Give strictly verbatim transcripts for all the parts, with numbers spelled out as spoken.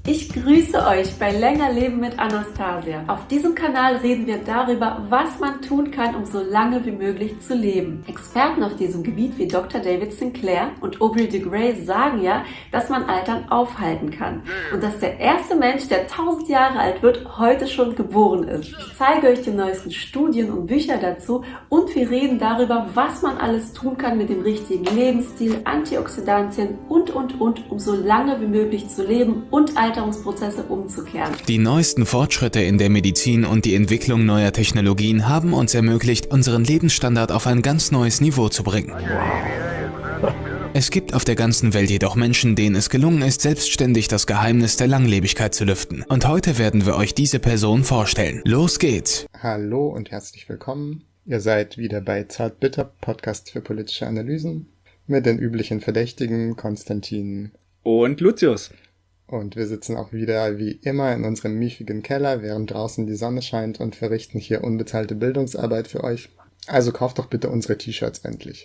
Ich grüße euch bei Länger Leben mit Anastasia. Auf diesem Kanal reden wir darüber, was man tun kann, um so lange wie möglich zu leben. Experten auf diesem Gebiet wie Doktor David Sinclair und Aubrey de Grey sagen ja, dass man Altern aufhalten kann und dass der erste Mensch, der tausend Jahre alt wird, heute schon geboren ist. Ich zeige euch die neuesten Studien und Bücher dazu und wir reden darüber, was man alles tun kann mit dem richtigen Lebensstil, Antioxidantien und, und, und, um so lange wie möglich zu leben und Alterungsprozesse umzukehren. Die neuesten Fortschritte in der Medizin und die Entwicklung neuer Technologien haben uns ermöglicht, unseren Lebensstandard auf ein ganz neues Niveau zu bringen. Es gibt auf der ganzen Welt jedoch Menschen, denen es gelungen ist, selbstständig das Geheimnis der Langlebigkeit zu lüften. Und heute werden wir euch diese Person vorstellen. Los geht's! Hallo und herzlich willkommen. Ihr seid wieder bei Zartbitter, Podcast für politische Analysen, mit den üblichen Verdächtigen Konstantin und Lucius. Und wir sitzen auch wieder wie immer in unserem miefigen Keller, während draußen die Sonne scheint und verrichten hier unbezahlte Bildungsarbeit für euch. Also kauft doch bitte unsere T-Shirts endlich.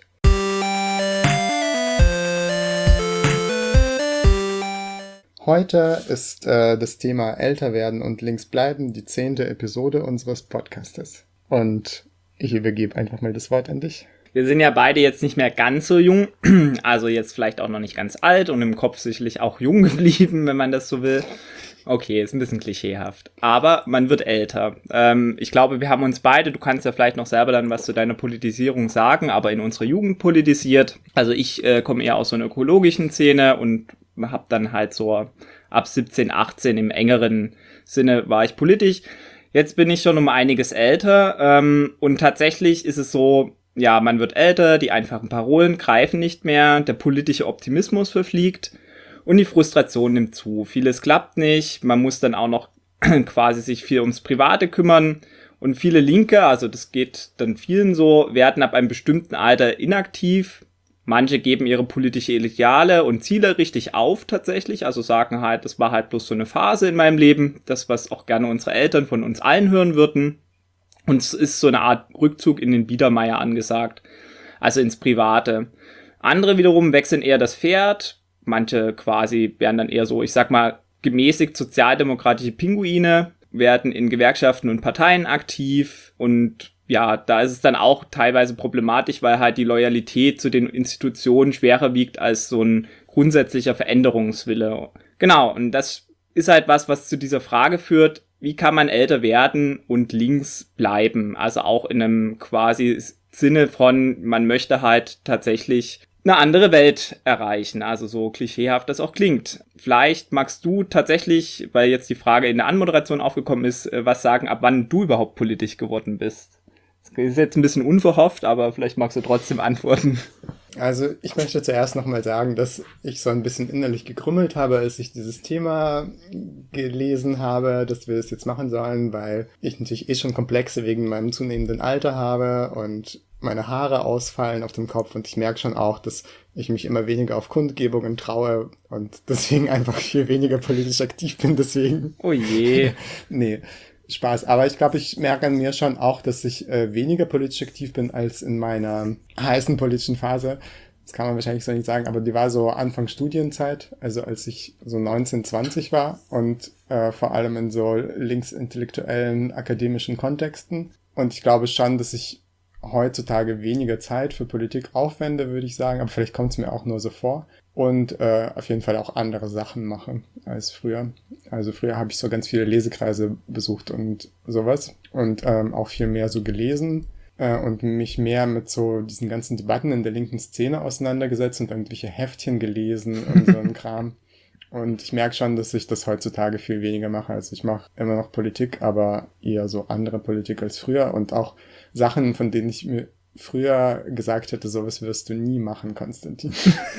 Heute ist äh, das Thema älter werden und links bleiben die zehnte Episode unseres Podcastes. Und ich übergebe einfach mal das Wort an dich. Wir sind ja beide jetzt nicht mehr ganz so jung, also jetzt vielleicht auch noch nicht ganz alt und im Kopf sicherlich auch jung geblieben, wenn man das so will. Okay, ist ein bisschen klischeehaft, aber man wird älter. Ähm, ich glaube, wir haben uns beide, du kannst ja vielleicht noch selber dann was zu deiner Politisierung sagen, aber in unserer Jugend politisiert. Also ich äh, komme eher aus so einer ökologischen Szene und habe dann halt so ab siebzehn, achtzehn im engeren Sinne war ich politisch. Jetzt bin ich schon um einiges älter ähm, und tatsächlich ist es so, ja, man wird älter, die einfachen Parolen greifen nicht mehr, der politische Optimismus verfliegt und die Frustration nimmt zu. Vieles klappt nicht, man muss dann auch noch quasi sich viel ums Private kümmern und viele Linke, also das geht dann vielen so, werden ab einem bestimmten Alter inaktiv. Manche geben ihre politische Ideale und Ziele richtig auf tatsächlich, also sagen halt, das war halt bloß so eine Phase in meinem Leben, das, was auch gerne unsere Eltern von uns allen hören würden. Und es ist so eine Art Rückzug in den Biedermeier angesagt, also ins Private. Andere wiederum wechseln eher das Pferd, manche quasi werden dann eher so, ich sag mal, gemäßigt sozialdemokratische Pinguine, werden in Gewerkschaften und Parteien aktiv und ja, da ist es dann auch teilweise problematisch, weil halt die Loyalität zu den Institutionen schwerer wiegt als so ein grundsätzlicher Veränderungswille. Genau, und das ist halt was, was zu dieser Frage führt, wie kann man älter werden und links bleiben? Also auch in einem quasi Sinne von, man möchte halt tatsächlich eine andere Welt erreichen, also so klischeehaft das auch klingt. Vielleicht magst du tatsächlich, weil jetzt die Frage in der Anmoderation aufgekommen ist, was sagen, ab wann du überhaupt politisch geworden bist? Das ist jetzt ein bisschen unverhofft, aber vielleicht magst du trotzdem antworten. Also ich möchte zuerst nochmal sagen, dass ich so ein bisschen innerlich gekrümmelt habe, als ich dieses Thema gelesen habe, dass wir das jetzt machen sollen, weil ich natürlich eh schon Komplexe wegen meinem zunehmenden Alter habe und meine Haare ausfallen auf dem Kopf und ich merke schon auch, dass ich mich immer weniger auf Kundgebungen traue und deswegen einfach viel weniger politisch aktiv bin, deswegen. Oh je. Nee. Spaß, aber ich glaube, ich merke an mir schon auch, dass ich äh, weniger politisch aktiv bin als in meiner heißen politischen Phase. Das kann man wahrscheinlich so nicht sagen, aber die war so Anfang Studienzeit, also als ich so neunzehn, zwanzig war und äh, vor allem in so linksintellektuellen akademischen Kontexten. Und ich glaube schon, dass ich heutzutage weniger Zeit für Politik aufwende, würde ich sagen, aber vielleicht kommt es mir auch nur so vor. Und äh, auf jeden Fall auch andere Sachen mache als früher. Also früher habe ich so ganz viele Lesekreise besucht und sowas und ähm, auch viel mehr so gelesen äh, und mich mehr mit so diesen ganzen Debatten in der linken Szene auseinandergesetzt und irgendwelche Heftchen gelesen und so ein Kram. Und ich merke schon, dass ich das heutzutage viel weniger mache. Also ich mache immer noch Politik, aber eher so andere Politik als früher und auch Sachen, von denen ich mir früher gesagt hätte, sowas wirst du nie machen, Konstantin.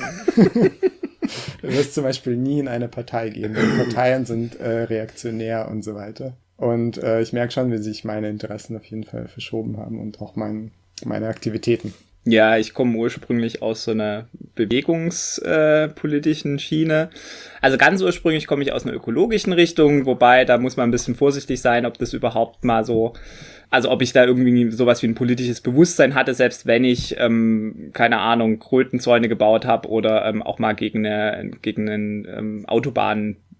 Du wirst zum Beispiel nie in eine Partei gehen, denn Parteien sind äh, reaktionär und so weiter. Und äh, ich merke schon, wie sich meine Interessen auf jeden Fall verschoben haben und auch mein, meine Aktivitäten. Ja, ich komme ursprünglich aus so einer bewegungspolitischen äh, Schiene. Also ganz ursprünglich komme ich aus einer ökologischen Richtung, wobei da muss man ein bisschen vorsichtig sein, ob das überhaupt mal so, also ob ich da irgendwie sowas wie ein politisches Bewusstsein hatte, selbst wenn ich, ähm, keine Ahnung, Krötenzäune gebaut habe oder ähm, auch mal gegen eine gegen einen ähm, Autobahn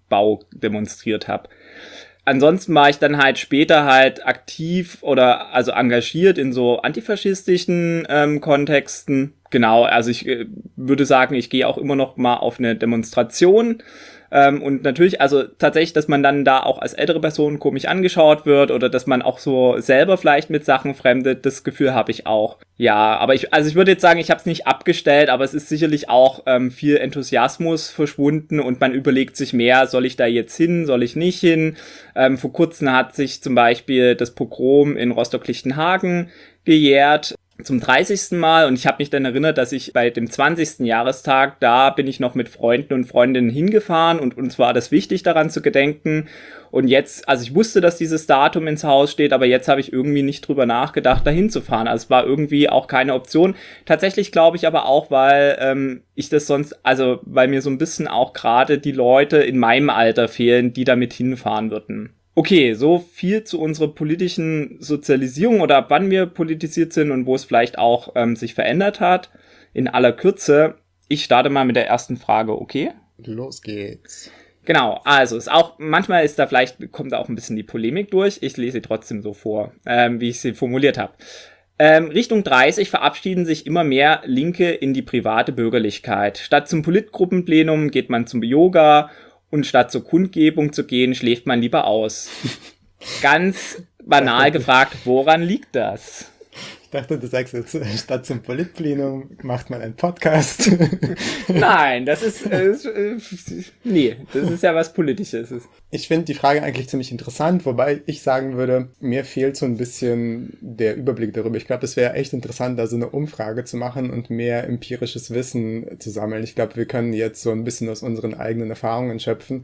Bau demonstriert habe. Ansonsten war ich dann halt später halt aktiv oder also engagiert in so antifaschistischen ähm, Kontexten. Genau, also ich äh, würde sagen, ich gehe auch immer noch mal auf eine Demonstration. Ähm, und natürlich, also tatsächlich, dass man dann da auch als ältere Person komisch angeschaut wird oder dass man auch so selber vielleicht mit Sachen fremdet, das Gefühl habe ich auch. Ja, aber ich, also ich würde jetzt sagen, ich habe es nicht abgestellt, aber es ist sicherlich auch ähm, viel Enthusiasmus verschwunden und man überlegt sich mehr, soll ich da jetzt hin, soll ich nicht hin? Ähm, vor kurzem hat sich zum Beispiel das Pogrom in Rostock-Lichtenhagen gejährt. Zum dreißigsten Mal und ich habe mich dann erinnert, dass ich bei dem zwanzigsten Jahrestag, da bin ich noch mit Freunden und Freundinnen hingefahren und uns war das wichtig, daran zu gedenken. Und jetzt, also ich wusste, dass dieses Datum ins Haus steht, aber jetzt habe ich irgendwie nicht drüber nachgedacht, dahin zu fahren. Also es war irgendwie auch keine Option. Tatsächlich glaube ich aber auch, weil ähm, ich das sonst, also weil mir so ein bisschen auch gerade die Leute in meinem Alter fehlen, die damit hinfahren würden. Okay, so viel zu unserer politischen Sozialisierung oder ab wann wir politisiert sind und wo es vielleicht auch ähm, sich verändert hat. In aller Kürze, ich starte mal mit der ersten Frage, okay? Los geht's. Genau, also ist auch, manchmal ist da vielleicht, kommt da auch ein bisschen die Polemik durch. Ich lese sie trotzdem so vor, ähm, wie ich sie formuliert habe. Ähm, Richtung dreißig verabschieden sich immer mehr Linke in die private Bürgerlichkeit. Statt zum Politgruppenplenum geht man zum Yoga. Und statt zur Kundgebung zu gehen, schläft man lieber aus. Ganz banal gefragt, woran liegt das? Ich dachte, du sagst jetzt, statt zum Politplenum macht man einen Podcast. Nein, das ist, äh, äh, nee, das ist ja was Politisches. Ich finde die Frage eigentlich ziemlich interessant, wobei ich sagen würde, mir fehlt so ein bisschen der Überblick darüber. Ich glaube, es wäre echt interessant, da so eine Umfrage zu machen und mehr empirisches Wissen zu sammeln. Ich glaube, wir können jetzt so ein bisschen aus unseren eigenen Erfahrungen schöpfen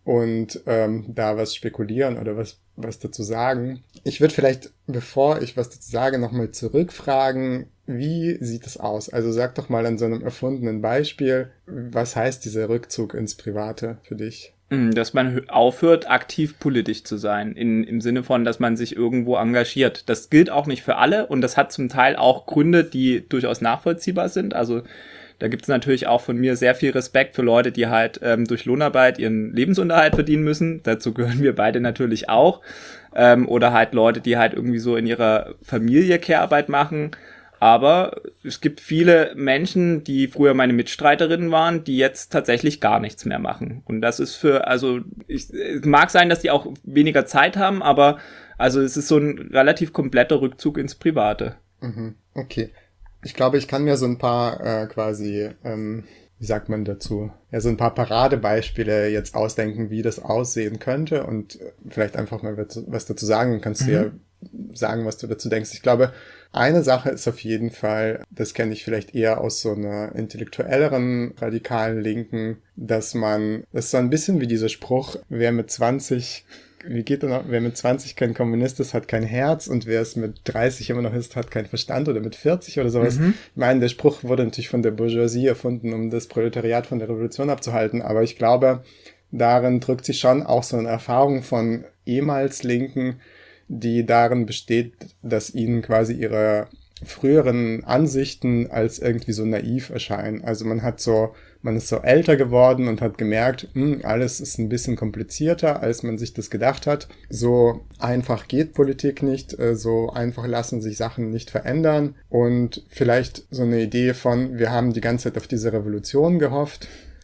und ähm, da was spekulieren oder was, was dazu sagen. Ich würde vielleicht, bevor ich was dazu sage, nochmal zurückfragen, wie sieht es aus? Also sag doch mal an so einem erfundenen Beispiel, was heißt dieser Rückzug ins Private für dich? Dass man aufhört, aktiv politisch zu sein, in, im Sinne von, dass man sich irgendwo engagiert. Das gilt auch nicht für alle und das hat zum Teil auch Gründe, die durchaus nachvollziehbar sind. Also da gibt's natürlich auch von mir sehr viel Respekt für Leute, die halt ähm, durch Lohnarbeit ihren Lebensunterhalt verdienen müssen. Dazu gehören wir beide natürlich auch. Ähm, oder halt Leute, die halt irgendwie so in ihrer Familie Care-Arbeit machen. Aber es gibt viele Menschen, die früher meine Mitstreiterinnen waren, die jetzt tatsächlich gar nichts mehr machen. Und das ist für, also ich, es mag sein, dass die auch weniger Zeit haben, aber also es ist so ein relativ kompletter Rückzug ins Private. Mhm, okay. Ich glaube, ich kann mir so ein paar äh, quasi, ähm, wie sagt man dazu, ja, so ein paar Paradebeispiele jetzt ausdenken, wie das aussehen könnte und vielleicht einfach mal was dazu sagen. Dann kannst du mhm. ja sagen, was du dazu denkst. Ich glaube, eine Sache ist auf jeden Fall, das kenne ich vielleicht eher aus so einer intellektuelleren, radikalen Linken, dass man, das ist so ein bisschen wie dieser Spruch, wer mit zwanzig, wie geht der noch, wer mit zwanzig kein Kommunist ist, hat kein Herz und wer es mit dreißig immer noch ist, hat keinen Verstand oder mit vierzig oder sowas. Mhm. Ich meine, der Spruch wurde natürlich von der Bourgeoisie erfunden, um das Proletariat von der Revolution abzuhalten, aber ich glaube, darin drückt sich schon auch so eine Erfahrung von ehemals Linken, die darin besteht, dass ihnen quasi ihre früheren Ansichten als irgendwie so naiv erscheinen. Also man hat so, man ist so älter geworden und hat gemerkt, mh, alles ist ein bisschen komplizierter, als man sich das gedacht hat. So einfach geht Politik nicht, so einfach lassen sich Sachen nicht verändern. Und vielleicht so eine Idee von, wir haben die ganze Zeit auf diese Revolution gehofft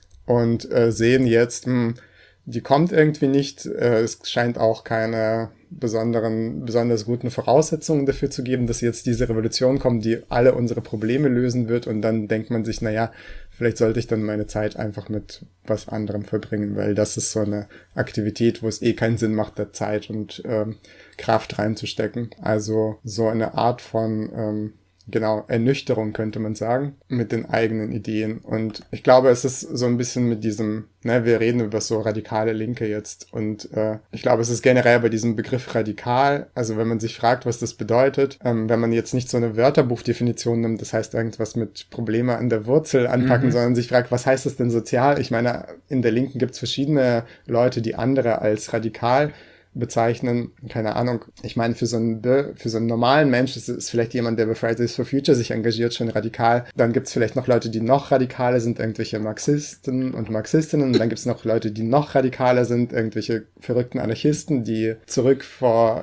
und äh, sehen jetzt, mh, die kommt irgendwie nicht. Äh, es scheint auch keine besonderen, besonders guten Voraussetzungen dafür zu geben, dass jetzt diese Revolution kommt, die alle unsere Probleme lösen wird. Und dann denkt man sich, naja, vielleicht sollte ich dann meine Zeit einfach mit was anderem verbringen, weil das ist so eine Aktivität, wo es eh keinen Sinn macht, da Zeit und ähm, Kraft reinzustecken. Also so eine Art von ähm, Genau, Ernüchterung könnte man sagen, mit den eigenen Ideen. Und ich glaube, es ist so ein bisschen mit diesem, ne, wir reden über so radikale Linke jetzt. Und äh, ich glaube, es ist generell bei diesem Begriff radikal, also wenn man sich fragt, was das bedeutet, ähm, wenn man jetzt nicht so eine Wörterbuchdefinition nimmt, das heißt irgendwas mit Probleme an der Wurzel anpacken, mhm. sondern sich fragt, was heißt das denn sozial? Ich meine, in der Linken gibt es verschiedene Leute, die andere als radikal bezeichnen. Keine Ahnung. Ich meine, für so einen, für so einen normalen Mensch ist, ist vielleicht jemand, der bei Fridays for Future sich engagiert, schon radikal. Dann gibt es vielleicht noch Leute, die noch radikaler sind, irgendwelche Marxisten und Marxistinnen. Und dann gibt es noch Leute, die noch radikaler sind, irgendwelche verrückten Anarchisten, die zurück vor,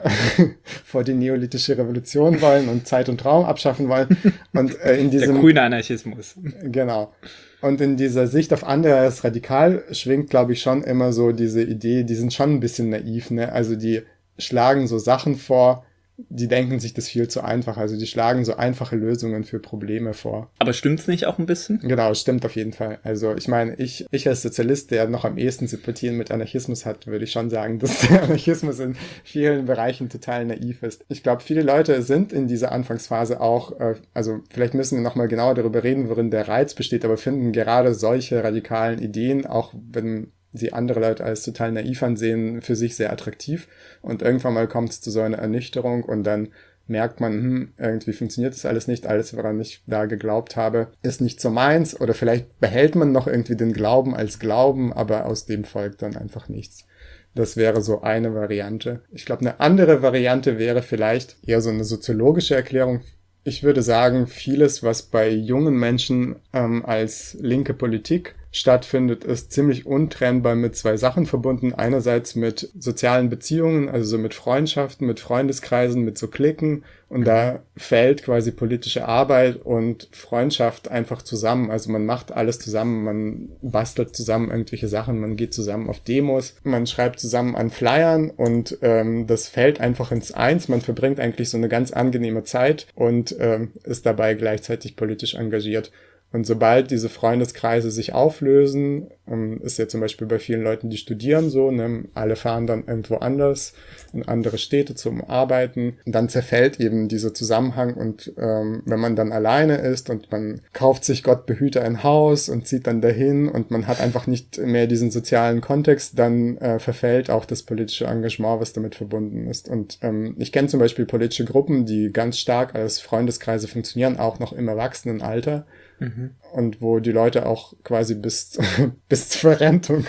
vor die neolithische Revolution wollen und Zeit und Raum abschaffen wollen. Und äh, in diesem, der grüne Anarchismus. Genau. Und in dieser Sicht auf andere als radikal schwingt, glaube ich, schon immer so diese Idee, die sind schon ein bisschen naiv, ne? Also die schlagen so Sachen vor, die denken sich das viel zu einfach. Also die schlagen so einfache Lösungen für Probleme vor. Aber stimmt's nicht auch ein bisschen? Genau, stimmt auf jeden Fall. Also ich meine, ich, ich als Sozialist, der noch am ehesten Sympathien mit Anarchismus hat, würde ich schon sagen, dass der Anarchismus in vielen Bereichen total naiv ist. Ich glaube, viele Leute sind in dieser Anfangsphase auch, äh, also vielleicht müssen wir nochmal genauer darüber reden, worin der Reiz besteht, aber finden gerade solche radikalen Ideen, auch wenn sie andere Leute als total naiv ansehen, für sich sehr attraktiv. Und irgendwann mal kommt es zu so einer Ernüchterung und dann merkt man, hm, irgendwie funktioniert das alles nicht, alles, woran ich da geglaubt habe, ist nicht so meins. Oder vielleicht behält man noch irgendwie den Glauben als Glauben, aber aus dem folgt dann einfach nichts. Das wäre so eine Variante. Ich glaube, eine andere Variante wäre vielleicht eher so eine soziologische Erklärung. Ich würde sagen, vieles, was bei jungen Menschen ähm, als linke Politik stattfindet, ist ziemlich untrennbar mit zwei Sachen verbunden. Einerseits mit sozialen Beziehungen, also so mit Freundschaften, mit Freundeskreisen, mit so Cliquen. Und da fällt quasi politische Arbeit und Freundschaft einfach zusammen. Also man macht alles zusammen, man bastelt zusammen irgendwelche Sachen, man geht zusammen auf Demos, man schreibt zusammen an Flyern und ähm, das fällt einfach ins Eins. Man verbringt eigentlich so eine ganz angenehme Zeit und ähm, ist dabei gleichzeitig politisch engagiert. Und sobald diese Freundeskreise sich auflösen, ähm, ist ja zum Beispiel bei vielen Leuten, die studieren so, ne, alle fahren dann irgendwo anders in andere Städte zum Arbeiten. Und dann zerfällt eben dieser Zusammenhang und ähm, wenn man dann alleine ist und man kauft sich Gott behüte ein Haus und zieht dann dahin und man hat einfach nicht mehr diesen sozialen Kontext, dann äh, verfällt auch das politische Engagement, was damit verbunden ist. Und ähm, ich kenne zum Beispiel politische Gruppen, die ganz stark als Freundeskreise funktionieren, auch noch im Erwachsenenalter. Mhm. Und wo die Leute auch quasi bis, bis zur Verrentung,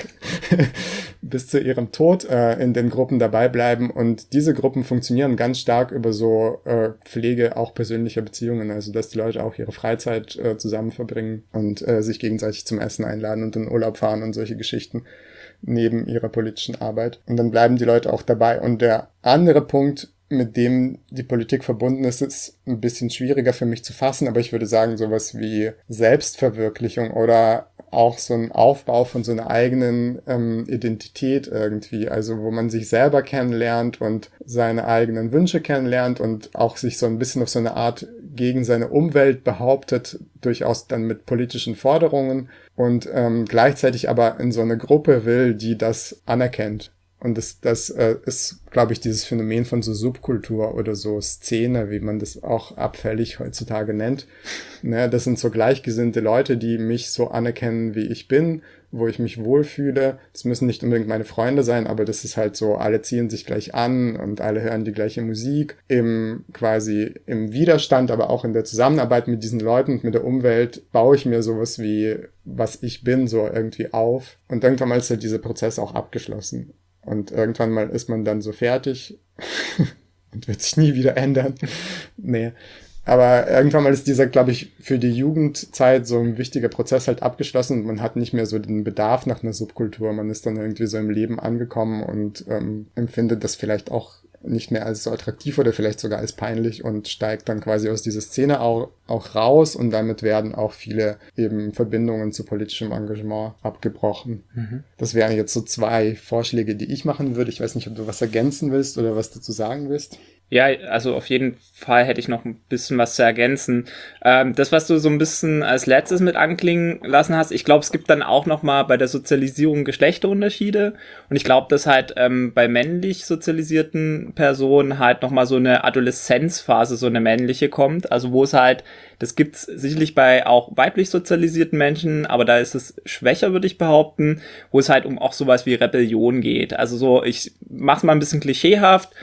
bis zu ihrem Tod äh, in den Gruppen dabei bleiben. Und diese Gruppen funktionieren ganz stark über so äh, Pflege auch persönlicher Beziehungen. Also dass die Leute auch ihre Freizeit äh, zusammen verbringen und äh, sich gegenseitig zum Essen einladen und in Urlaub fahren und solche Geschichten neben ihrer politischen Arbeit. Und dann bleiben die Leute auch dabei. Und der andere Punkt, mit dem die Politik verbunden ist, ist ein bisschen schwieriger für mich zu fassen, aber ich würde sagen, sowas wie Selbstverwirklichung oder auch so ein Aufbau von so einer eigenen ähm, Identität irgendwie, also wo man sich selber kennenlernt und seine eigenen Wünsche kennenlernt und auch sich so ein bisschen auf so eine Art gegen seine Umwelt behauptet, durchaus dann mit politischen Forderungen und ähm, gleichzeitig aber in so eine Gruppe will, die das anerkennt. Und das, das äh, ist, glaube ich, dieses Phänomen von so Subkultur oder so Szene, wie man das auch abfällig heutzutage nennt. Ne, das sind so gleichgesinnte Leute, die mich so anerkennen, wie ich bin, wo ich mich wohlfühle. Das müssen nicht unbedingt meine Freunde sein, aber das ist halt so, alle ziehen sich gleich an und alle hören die gleiche Musik. Im quasi im Widerstand, aber auch in der Zusammenarbeit mit diesen Leuten und mit der Umwelt baue ich mir sowas wie, was ich bin, so irgendwie auf. Und irgendwann mal ist halt dieser Prozess auch abgeschlossen. Und irgendwann mal ist man dann so fertig und wird sich nie wieder ändern. Nee. Aber irgendwann mal ist dieser, glaube ich, für die Jugendzeit so ein wichtiger Prozess halt abgeschlossen und man hat nicht mehr so den Bedarf nach einer Subkultur. Man ist dann irgendwie so im Leben angekommen und ähm, empfindet das vielleicht auch nicht mehr als so attraktiv oder vielleicht sogar als peinlich und steigt dann quasi aus dieser Szene auch, auch raus und damit werden auch viele eben Verbindungen zu politischem Engagement abgebrochen. Mhm. Das wären jetzt so zwei Vorschläge, die ich machen würde. Ich weiß nicht, ob du was ergänzen willst oder was dazu sagen willst. Ja, also auf jeden Fall hätte ich noch ein bisschen was zu ergänzen. Ähm, das, was du so ein bisschen als letztes mit anklingen lassen hast, ich glaube, es gibt dann auch noch mal bei der Sozialisierung Geschlechterunterschiede. Und ich glaube, dass halt ähm, bei männlich sozialisierten Personen halt noch mal so eine Adoleszenzphase, so eine männliche kommt. Also wo es halt, das gibt's sicherlich bei auch weiblich sozialisierten Menschen, aber da ist es schwächer, würde ich behaupten, wo es halt um auch sowas wie Rebellion geht. Also so, ich mach's mal ein bisschen klischeehaft.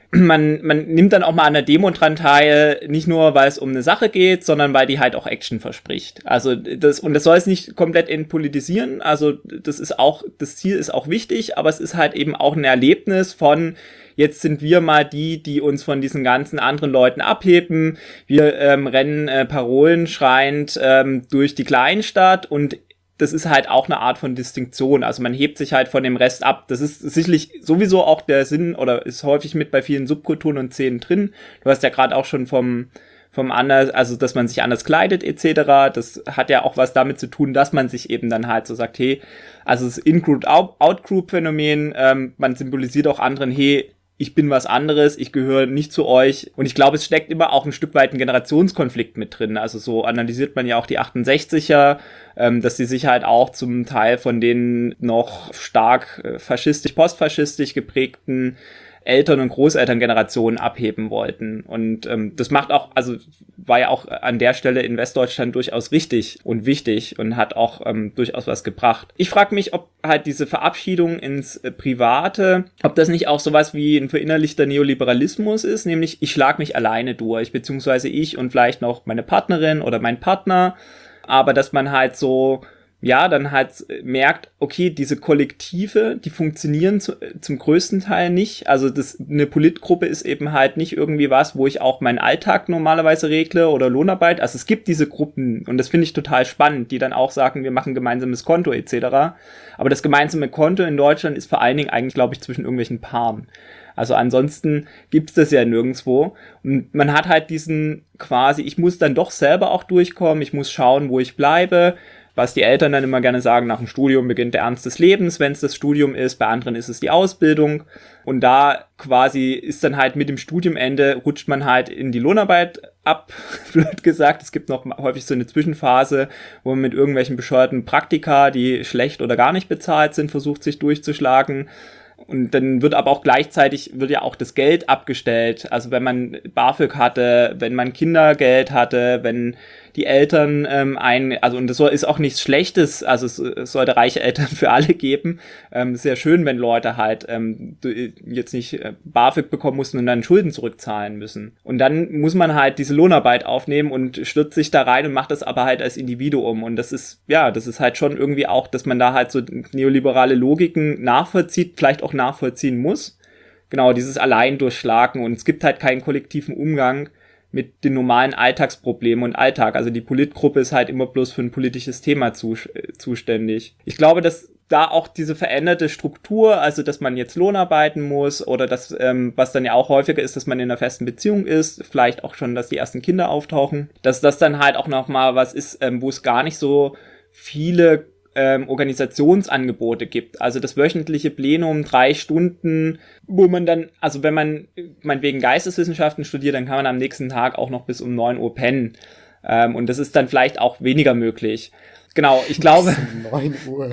man, man nimmt dann auch mal an der Demo dran teil, nicht nur, weil es um eine Sache geht, sondern weil die halt auch Action verspricht. Also das, und das soll es nicht komplett entpolitisieren, also das ist auch, das Ziel ist auch wichtig, aber es ist halt eben auch ein Erlebnis von, jetzt sind wir mal die, die uns von diesen ganzen anderen Leuten abheben. Wir ähm, rennen äh, Parolen schreiend ähm, durch die Kleinstadt und das ist halt auch eine Art von Distinktion. Also man hebt sich halt von dem Rest ab. Das ist sicherlich sowieso auch der Sinn oder ist häufig mit bei vielen Subkulturen und Szenen drin. Du hast ja gerade auch schon vom vom anders, also dass man sich anders kleidet et cetera. Das hat ja auch was damit zu tun, dass man sich eben dann halt so sagt, hey, also das In-Group-Out-Group-Phänomen, ähm, man symbolisiert auch anderen, hey, ich bin was anderes, ich gehöre nicht zu euch. Und ich glaube, es steckt immer auch ein Stück weit ein Generationskonflikt mit drin. Also so analysiert man ja auch die achtundsechziger, ähm, dass die sich halt auch zum Teil von den noch stark äh, faschistisch, postfaschistisch geprägten Eltern- und Großelterngenerationen abheben wollten. Und ähm, das macht auch, also war ja auch an der Stelle in Westdeutschland durchaus richtig und wichtig und hat auch ähm, durchaus was gebracht. Ich frage mich, ob halt diese Verabschiedung ins äh, Private, ob das nicht auch sowas wie ein verinnerlichter Neoliberalismus ist, nämlich ich schlag mich alleine durch, beziehungsweise ich und vielleicht noch meine Partnerin oder mein Partner, aber dass man halt so ja, dann halt merkt, okay, diese Kollektive, die funktionieren zu, zum größten Teil nicht. Also das, eine Politgruppe ist eben halt nicht irgendwie was, wo ich auch meinen Alltag normalerweise regle oder Lohnarbeit. Also es gibt diese Gruppen und das finde ich total spannend, die dann auch sagen, wir machen gemeinsames Konto et cetera. Aber das gemeinsame Konto in Deutschland ist vor allen Dingen eigentlich, glaube ich, zwischen irgendwelchen Paaren. Also ansonsten gibt's das ja nirgendwo. Und man hat halt diesen quasi, ich muss dann doch selber auch durchkommen, ich muss schauen, wo ich bleibe. Was die Eltern dann immer gerne sagen, nach dem Studium beginnt der Ernst des Lebens, wenn es das Studium ist, bei anderen ist es die Ausbildung und da quasi ist dann halt mit dem Studiumende, rutscht man halt in die Lohnarbeit ab, blöd gesagt. Es gibt noch häufig so eine Zwischenphase, wo man mit irgendwelchen bescheuerten Praktika, die schlecht oder gar nicht bezahlt sind, versucht sich durchzuschlagen. Und dann wird aber auch gleichzeitig, wird ja auch das Geld abgestellt. Also wenn man BAföG hatte, wenn man Kindergeld hatte, wenn die Eltern ähm, ein, also und das soll, ist auch nichts Schlechtes, also es, es sollte reiche Eltern für alle geben. Ähm, sehr schön, wenn Leute halt ähm, jetzt nicht äh, BAföG bekommen mussten und dann Schulden zurückzahlen müssen. Und dann muss man halt diese Lohnarbeit aufnehmen und stürzt sich da rein und macht das aber halt als Individuum. Und das ist, ja, das ist halt schon irgendwie auch, dass man da halt so neoliberale Logiken nachvollzieht, vielleicht auch nachvollziehen muss. Genau, dieses Allein durchschlagen und es gibt halt keinen kollektiven Umgang mit den normalen Alltagsproblemen und Alltag. Also die Politgruppe ist halt immer bloß für ein politisches Thema zu, äh, zuständig. Ich glaube, dass da auch diese veränderte Struktur, also dass man jetzt Lohnarbeiten muss oder das, ähm, was dann ja auch häufiger ist, dass man in einer festen Beziehung ist, vielleicht auch schon, dass die ersten Kinder auftauchen, dass das dann halt auch nochmal was ist, ähm, wo es gar nicht so viele Ähm, Organisationsangebote gibt. Also das wöchentliche Plenum, drei Stunden, wo man dann, also wenn man meinetwegen Geisteswissenschaften studiert, dann kann man am nächsten Tag auch noch bis um neun Uhr pennen. Ähm, und das ist dann vielleicht auch weniger möglich. Genau, ich glaube... Bis neun Uhr.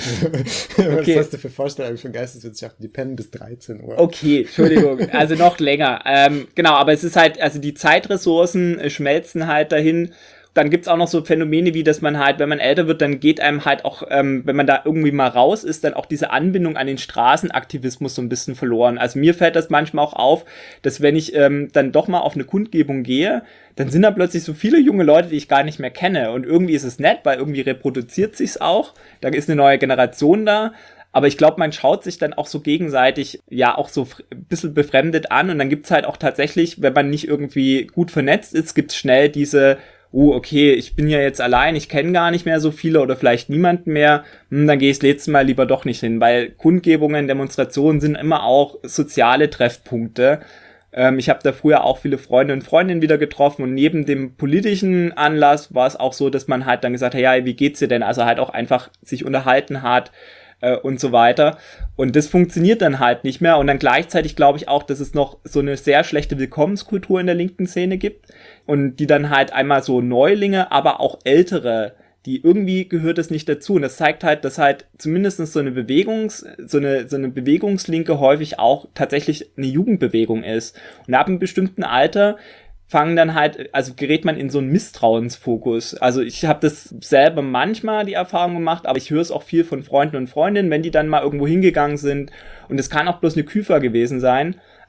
Was okay. hast du für Vorstellungen von Geisteswissenschaften? Die pennen bis dreizehn Uhr. Okay, Entschuldigung, also noch länger. Ähm, genau, aber es ist halt, also die Zeitressourcen äh, schmelzen halt dahin. Dann gibt's auch noch so Phänomene wie, dass man halt, wenn man älter wird, dann geht einem halt auch, ähm, wenn man da irgendwie mal raus ist, dann auch diese Anbindung an den Straßenaktivismus so ein bisschen verloren. Also mir fällt das manchmal auch auf, dass wenn ich ähm, dann doch mal auf eine Kundgebung gehe, dann sind da plötzlich so viele junge Leute, die ich gar nicht mehr kenne. Und irgendwie ist es nett, weil irgendwie reproduziert sich's auch. Da ist eine neue Generation da. Aber ich glaube, man schaut sich dann auch so gegenseitig ja auch so ein bisschen befremdet an. Und dann gibt's halt auch tatsächlich, wenn man nicht irgendwie gut vernetzt ist, gibt's schnell diese oh, okay, ich bin ja jetzt allein, ich kenne gar nicht mehr so viele oder vielleicht niemanden mehr, hm, dann gehe ich das letzte Mal lieber doch nicht hin, weil Kundgebungen, Demonstrationen sind immer auch soziale Treffpunkte. Ähm, ich habe da früher auch viele Freunde und Freundinnen wieder getroffen und neben dem politischen Anlass war es auch so, dass man halt dann gesagt hat, ja, wie geht's dir denn? Also halt auch einfach sich unterhalten hat, und so weiter. Und das funktioniert dann halt nicht mehr. Und dann gleichzeitig glaube ich auch, dass es noch so eine sehr schlechte Willkommenskultur in der linken Szene gibt. Und die dann halt einmal so Neulinge, aber auch Ältere, die irgendwie gehört es nicht dazu. Und das zeigt halt, dass halt zumindest so eine Bewegungs, so eine, so eine Bewegungslinke häufig auch tatsächlich eine Jugendbewegung ist. Und ab einem bestimmten Alter fangen dann halt, also gerät man in so einen Misstrauensfokus. Also ich habe das selber manchmal die Erfahrung gemacht, aber ich höre es auch viel von Freunden und Freundinnen, wenn die dann mal irgendwo hingegangen sind und es kann auch bloß eine Küfer gewesen sein,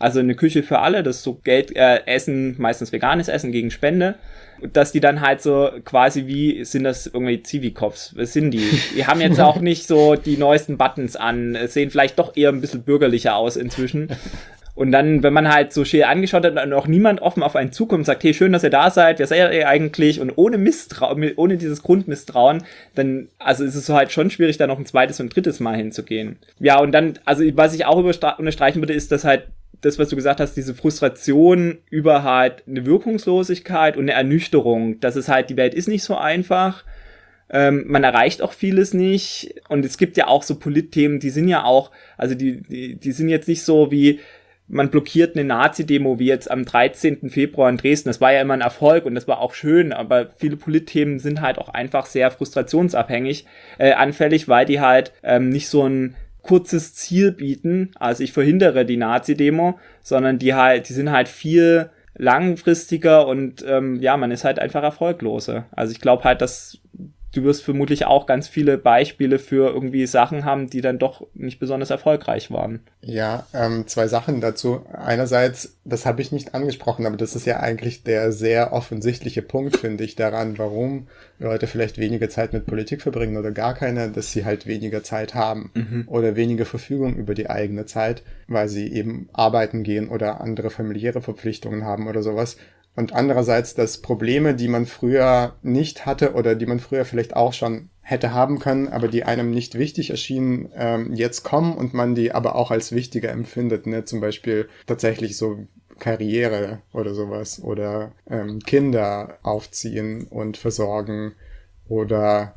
also eine Küche für alle, das ist so Geld, äh, Essen, meistens veganes Essen gegen Spende, dass die dann halt so quasi wie, sind das irgendwie Zivi-Cops, was sind die? Die haben jetzt auch nicht so die neuesten Buttons an, sehen vielleicht doch eher ein bisschen bürgerlicher aus inzwischen. Und dann, wenn man halt so schön angeschaut hat und auch niemand offen auf einen zukommt und sagt, hey, schön, dass ihr da seid, wer seid ihr eigentlich? Und ohne Misstrauen, ohne dieses Grundmisstrauen, dann, also ist es so halt schon schwierig, da noch ein zweites und drittes Mal hinzugehen. Ja, und dann, also was ich auch unterstreichen würde, ist, dass halt das, was du gesagt hast, diese Frustration über halt eine Wirkungslosigkeit und eine Ernüchterung, dass es halt, die Welt ist nicht so einfach, ähm, man erreicht auch vieles nicht und es gibt ja auch so Politthemen, die sind ja auch, also die, die, die sind jetzt nicht so wie, man blockiert eine Nazi-Demo wie jetzt am dreizehnten Februar in Dresden. Das war ja immer ein Erfolg und das war auch schön, aber viele Politthemen sind halt auch einfach sehr frustrationsabhängig, äh, anfällig, weil die halt ähm, nicht so ein kurzes Ziel bieten, also ich verhindere die Nazi-Demo, sondern die halt, die sind halt viel langfristiger und ähm, ja, man ist halt einfach erfolgloser. Also ich glaube halt, dass du wirst vermutlich auch ganz viele Beispiele für irgendwie Sachen haben, die dann doch nicht besonders erfolgreich waren. Ja, ähm, zwei Sachen dazu. Einerseits, das habe ich nicht angesprochen, aber das ist ja eigentlich der sehr offensichtliche Punkt, finde ich, daran, warum Leute vielleicht weniger Zeit mit Politik verbringen oder gar keine, dass sie halt weniger Zeit haben mhm. oder weniger Verfügung über die eigene Zeit, weil sie eben arbeiten gehen oder andere familiäre Verpflichtungen haben oder sowas. Und andererseits, dass Probleme, die man früher nicht hatte oder die man früher vielleicht auch schon hätte haben können, aber die einem nicht wichtig erschienen, ähm, jetzt kommen und man die aber auch als wichtiger empfindet, ne? Zum Beispiel tatsächlich so Karriere oder sowas oder ähm, Kinder aufziehen und versorgen oder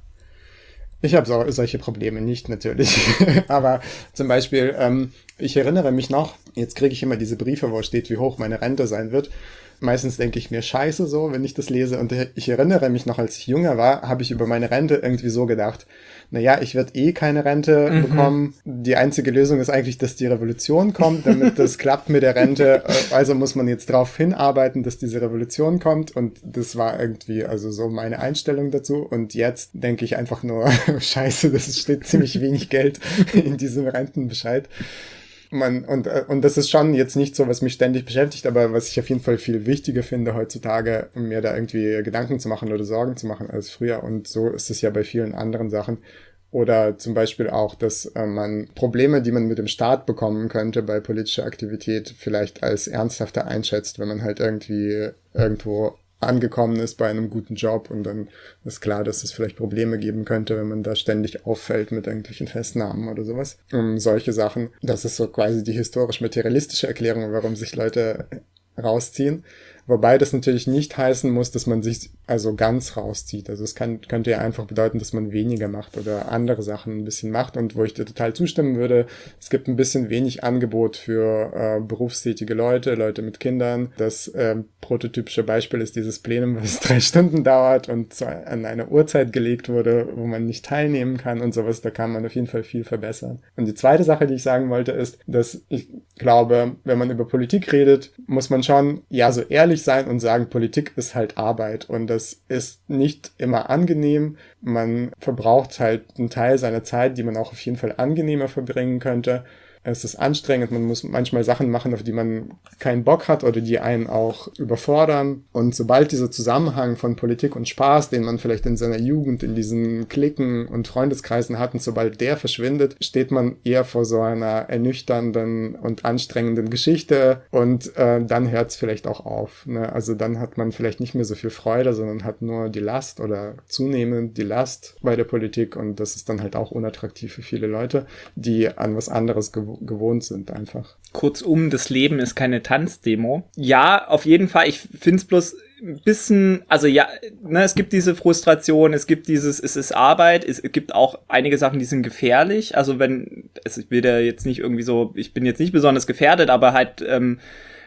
ich habe so, solche Probleme nicht natürlich, aber zum Beispiel, ähm, ich erinnere mich noch, jetzt kriege ich immer diese Briefe, wo steht, wie hoch meine Rente sein wird. Meistens denke ich mir scheiße so, wenn ich das lese. Und ich erinnere mich noch, als ich jünger war, habe ich über meine Rente irgendwie so gedacht, naja, ich werde eh keine Rente mhm. bekommen. Die einzige Lösung ist eigentlich, dass die Revolution kommt, damit das klappt mit der Rente. Also muss man jetzt darauf hinarbeiten, dass diese Revolution kommt. Und das war irgendwie also so meine Einstellung dazu. Und jetzt denke ich einfach nur, scheiße, das steht ziemlich wenig Geld in diesem Rentenbescheid. Man, und, und das ist schon jetzt nicht so, was mich ständig beschäftigt, aber was ich auf jeden Fall viel wichtiger finde heutzutage, mir da irgendwie Gedanken zu machen oder Sorgen zu machen als früher. Und so ist es ja bei vielen anderen Sachen. Oder zum Beispiel auch, dass äh, man Probleme, die man mit dem Staat bekommen könnte bei politischer Aktivität, vielleicht als ernsthafter einschätzt, wenn man halt irgendwie irgendwo angekommen ist bei einem guten Job und dann ist klar, dass es vielleicht Probleme geben könnte, wenn man da ständig auffällt mit irgendwelchen Festnahmen oder sowas. Um solche Sachen. Das ist so quasi die historisch-materialistische Erklärung, warum sich Leute rausziehen. Wobei das natürlich nicht heißen muss, dass man sich also ganz rauszieht. Also es kann, könnte ja einfach bedeuten, dass man weniger macht oder andere Sachen ein bisschen macht. Und wo ich dir total zustimmen würde, es gibt ein bisschen wenig Angebot für äh, berufstätige Leute, Leute mit Kindern. Das äh, prototypische Beispiel ist dieses Plenum, was drei Stunden dauert und so an eine Uhrzeit gelegt wurde, wo man nicht teilnehmen kann und sowas. Da kann man auf jeden Fall viel verbessern. Und die zweite Sache, die ich sagen wollte, ist, dass ich glaube, wenn man über Politik redet, muss man schon ja so ehrlich sein und sagen, Politik ist halt Arbeit und das ist nicht immer angenehm. Man verbraucht halt einen Teil seiner Zeit, die man auch auf jeden Fall angenehmer verbringen könnte. Es ist anstrengend, man muss manchmal Sachen machen, auf die man keinen Bock hat oder die einen auch überfordern. Und sobald dieser Zusammenhang von Politik und Spaß, den man vielleicht in seiner Jugend in diesen Cliquen und Freundeskreisen hat, und sobald der verschwindet, steht man eher vor so einer ernüchternden und anstrengenden Geschichte und äh, dann hört es vielleicht auch auf. Ne? Also dann hat man vielleicht nicht mehr so viel Freude, sondern hat nur die Last oder zunehmend die Last bei der Politik und das ist dann halt auch unattraktiv für viele Leute, die an was anderes gewohnt gewohnt sind einfach. Kurzum, das Leben ist keine Tanzdemo. Ja, auf jeden Fall. Ich finde es bloß ein bisschen, also ja, ne, es gibt diese Frustration, es gibt dieses, es ist Arbeit, es gibt auch einige Sachen, die sind gefährlich. Also wenn, es, ich will da jetzt nicht irgendwie so, ich bin jetzt nicht besonders gefährdet, aber halt, ähm,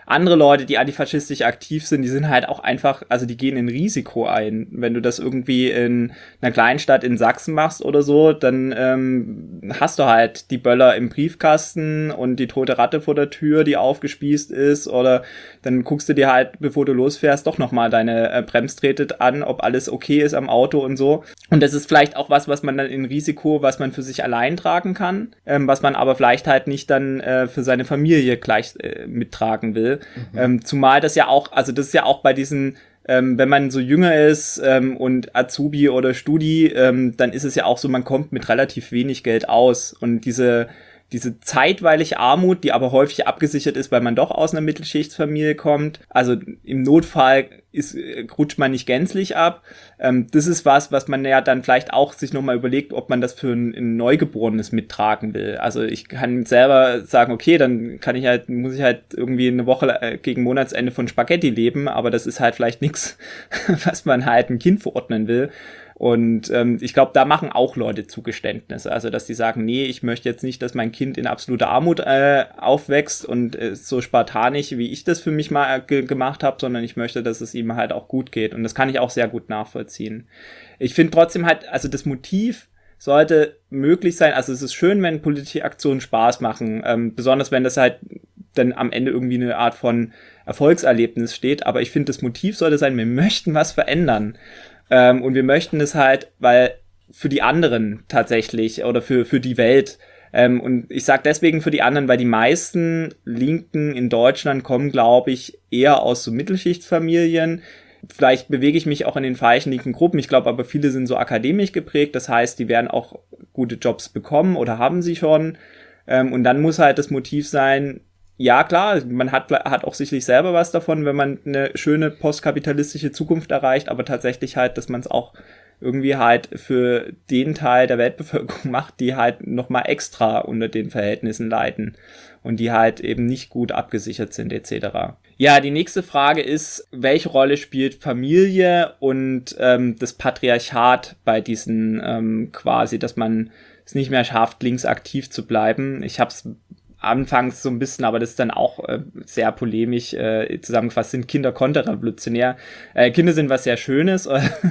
andere Leute, die antifaschistisch aktiv sind, die sind halt auch einfach, also die gehen in Risiko ein. Wenn du das irgendwie in einer Kleinstadt in Sachsen machst oder so, dann ähm, hast du halt die Böller im Briefkasten und die tote Ratte vor der Tür, die aufgespießt ist, oder dann guckst du dir halt, bevor du losfährst, doch nochmal deine äh, Bremsträte an, ob alles okay ist am Auto und so. Und das ist vielleicht auch was, was man dann in Risiko, was man für sich allein tragen kann, ähm, was man aber vielleicht halt nicht dann äh, für seine Familie gleich äh, mittragen will. Mhm. Ähm, zumal das ja auch, also das ist ja auch bei diesen, ähm, wenn man so jünger ist ähm, und Azubi oder Studi, ähm, dann ist es ja auch so, man kommt mit relativ wenig Geld aus. Und diese diese zeitweilige Armut, die aber häufig abgesichert ist, weil man doch aus einer Mittelschichtsfamilie kommt. Also im Notfall ist, rutscht man nicht gänzlich ab. Ähm, das ist was, was man ja dann vielleicht auch sich nochmal überlegt, ob man das für ein, ein Neugeborenes mittragen will. Also ich kann selber sagen, okay, dann kann ich halt, muss ich halt irgendwie eine Woche gegen Monatsende von Spaghetti leben, aber das ist halt vielleicht nichts, was man halt einem Kind verordnen will. Und ähm, ich glaube, da machen auch Leute Zugeständnisse. Also, dass die sagen, nee, ich möchte jetzt nicht, dass mein Kind in absoluter Armut äh, aufwächst und äh, so spartanisch, wie ich das für mich mal ge- gemacht habe, sondern ich möchte, dass es ihm halt auch gut geht. Und das kann ich auch sehr gut nachvollziehen. Ich finde trotzdem halt, also das Motiv sollte möglich sein. Also es ist schön, wenn politische Aktionen Spaß machen, ähm, besonders wenn das halt dann am Ende irgendwie eine Art von Erfolgserlebnis steht. Aber ich finde, das Motiv sollte sein, wir möchten was verändern. Ähm, und wir möchten es halt, weil für die anderen tatsächlich oder für für die Welt. Ähm, und ich sage deswegen für die anderen, weil die meisten Linken in Deutschland kommen, glaube ich, eher aus so Mittelschichtsfamilien. Vielleicht bewege ich mich auch in den falschen linken Gruppen. Ich glaube aber, viele sind so akademisch geprägt. Das heißt, die werden auch gute Jobs bekommen oder haben sie schon. Ähm, und dann muss halt das Motiv sein, ja, klar, man hat, hat auch sicherlich selber was davon, wenn man eine schöne postkapitalistische Zukunft erreicht, aber tatsächlich halt, dass man es auch irgendwie halt für den Teil der Weltbevölkerung macht, die halt nochmal extra unter den Verhältnissen leiden und die halt eben nicht gut abgesichert sind et cetera. Ja, die nächste Frage ist, welche Rolle spielt Familie und ähm, das Patriarchat bei diesen ähm, quasi, dass man es nicht mehr schafft, links aktiv zu bleiben. Ich habe es anfangs so ein bisschen, aber das ist dann auch äh, sehr polemisch äh, zusammengefasst, sind Kinder konterrevolutionär. Äh, Kinder sind was sehr Schönes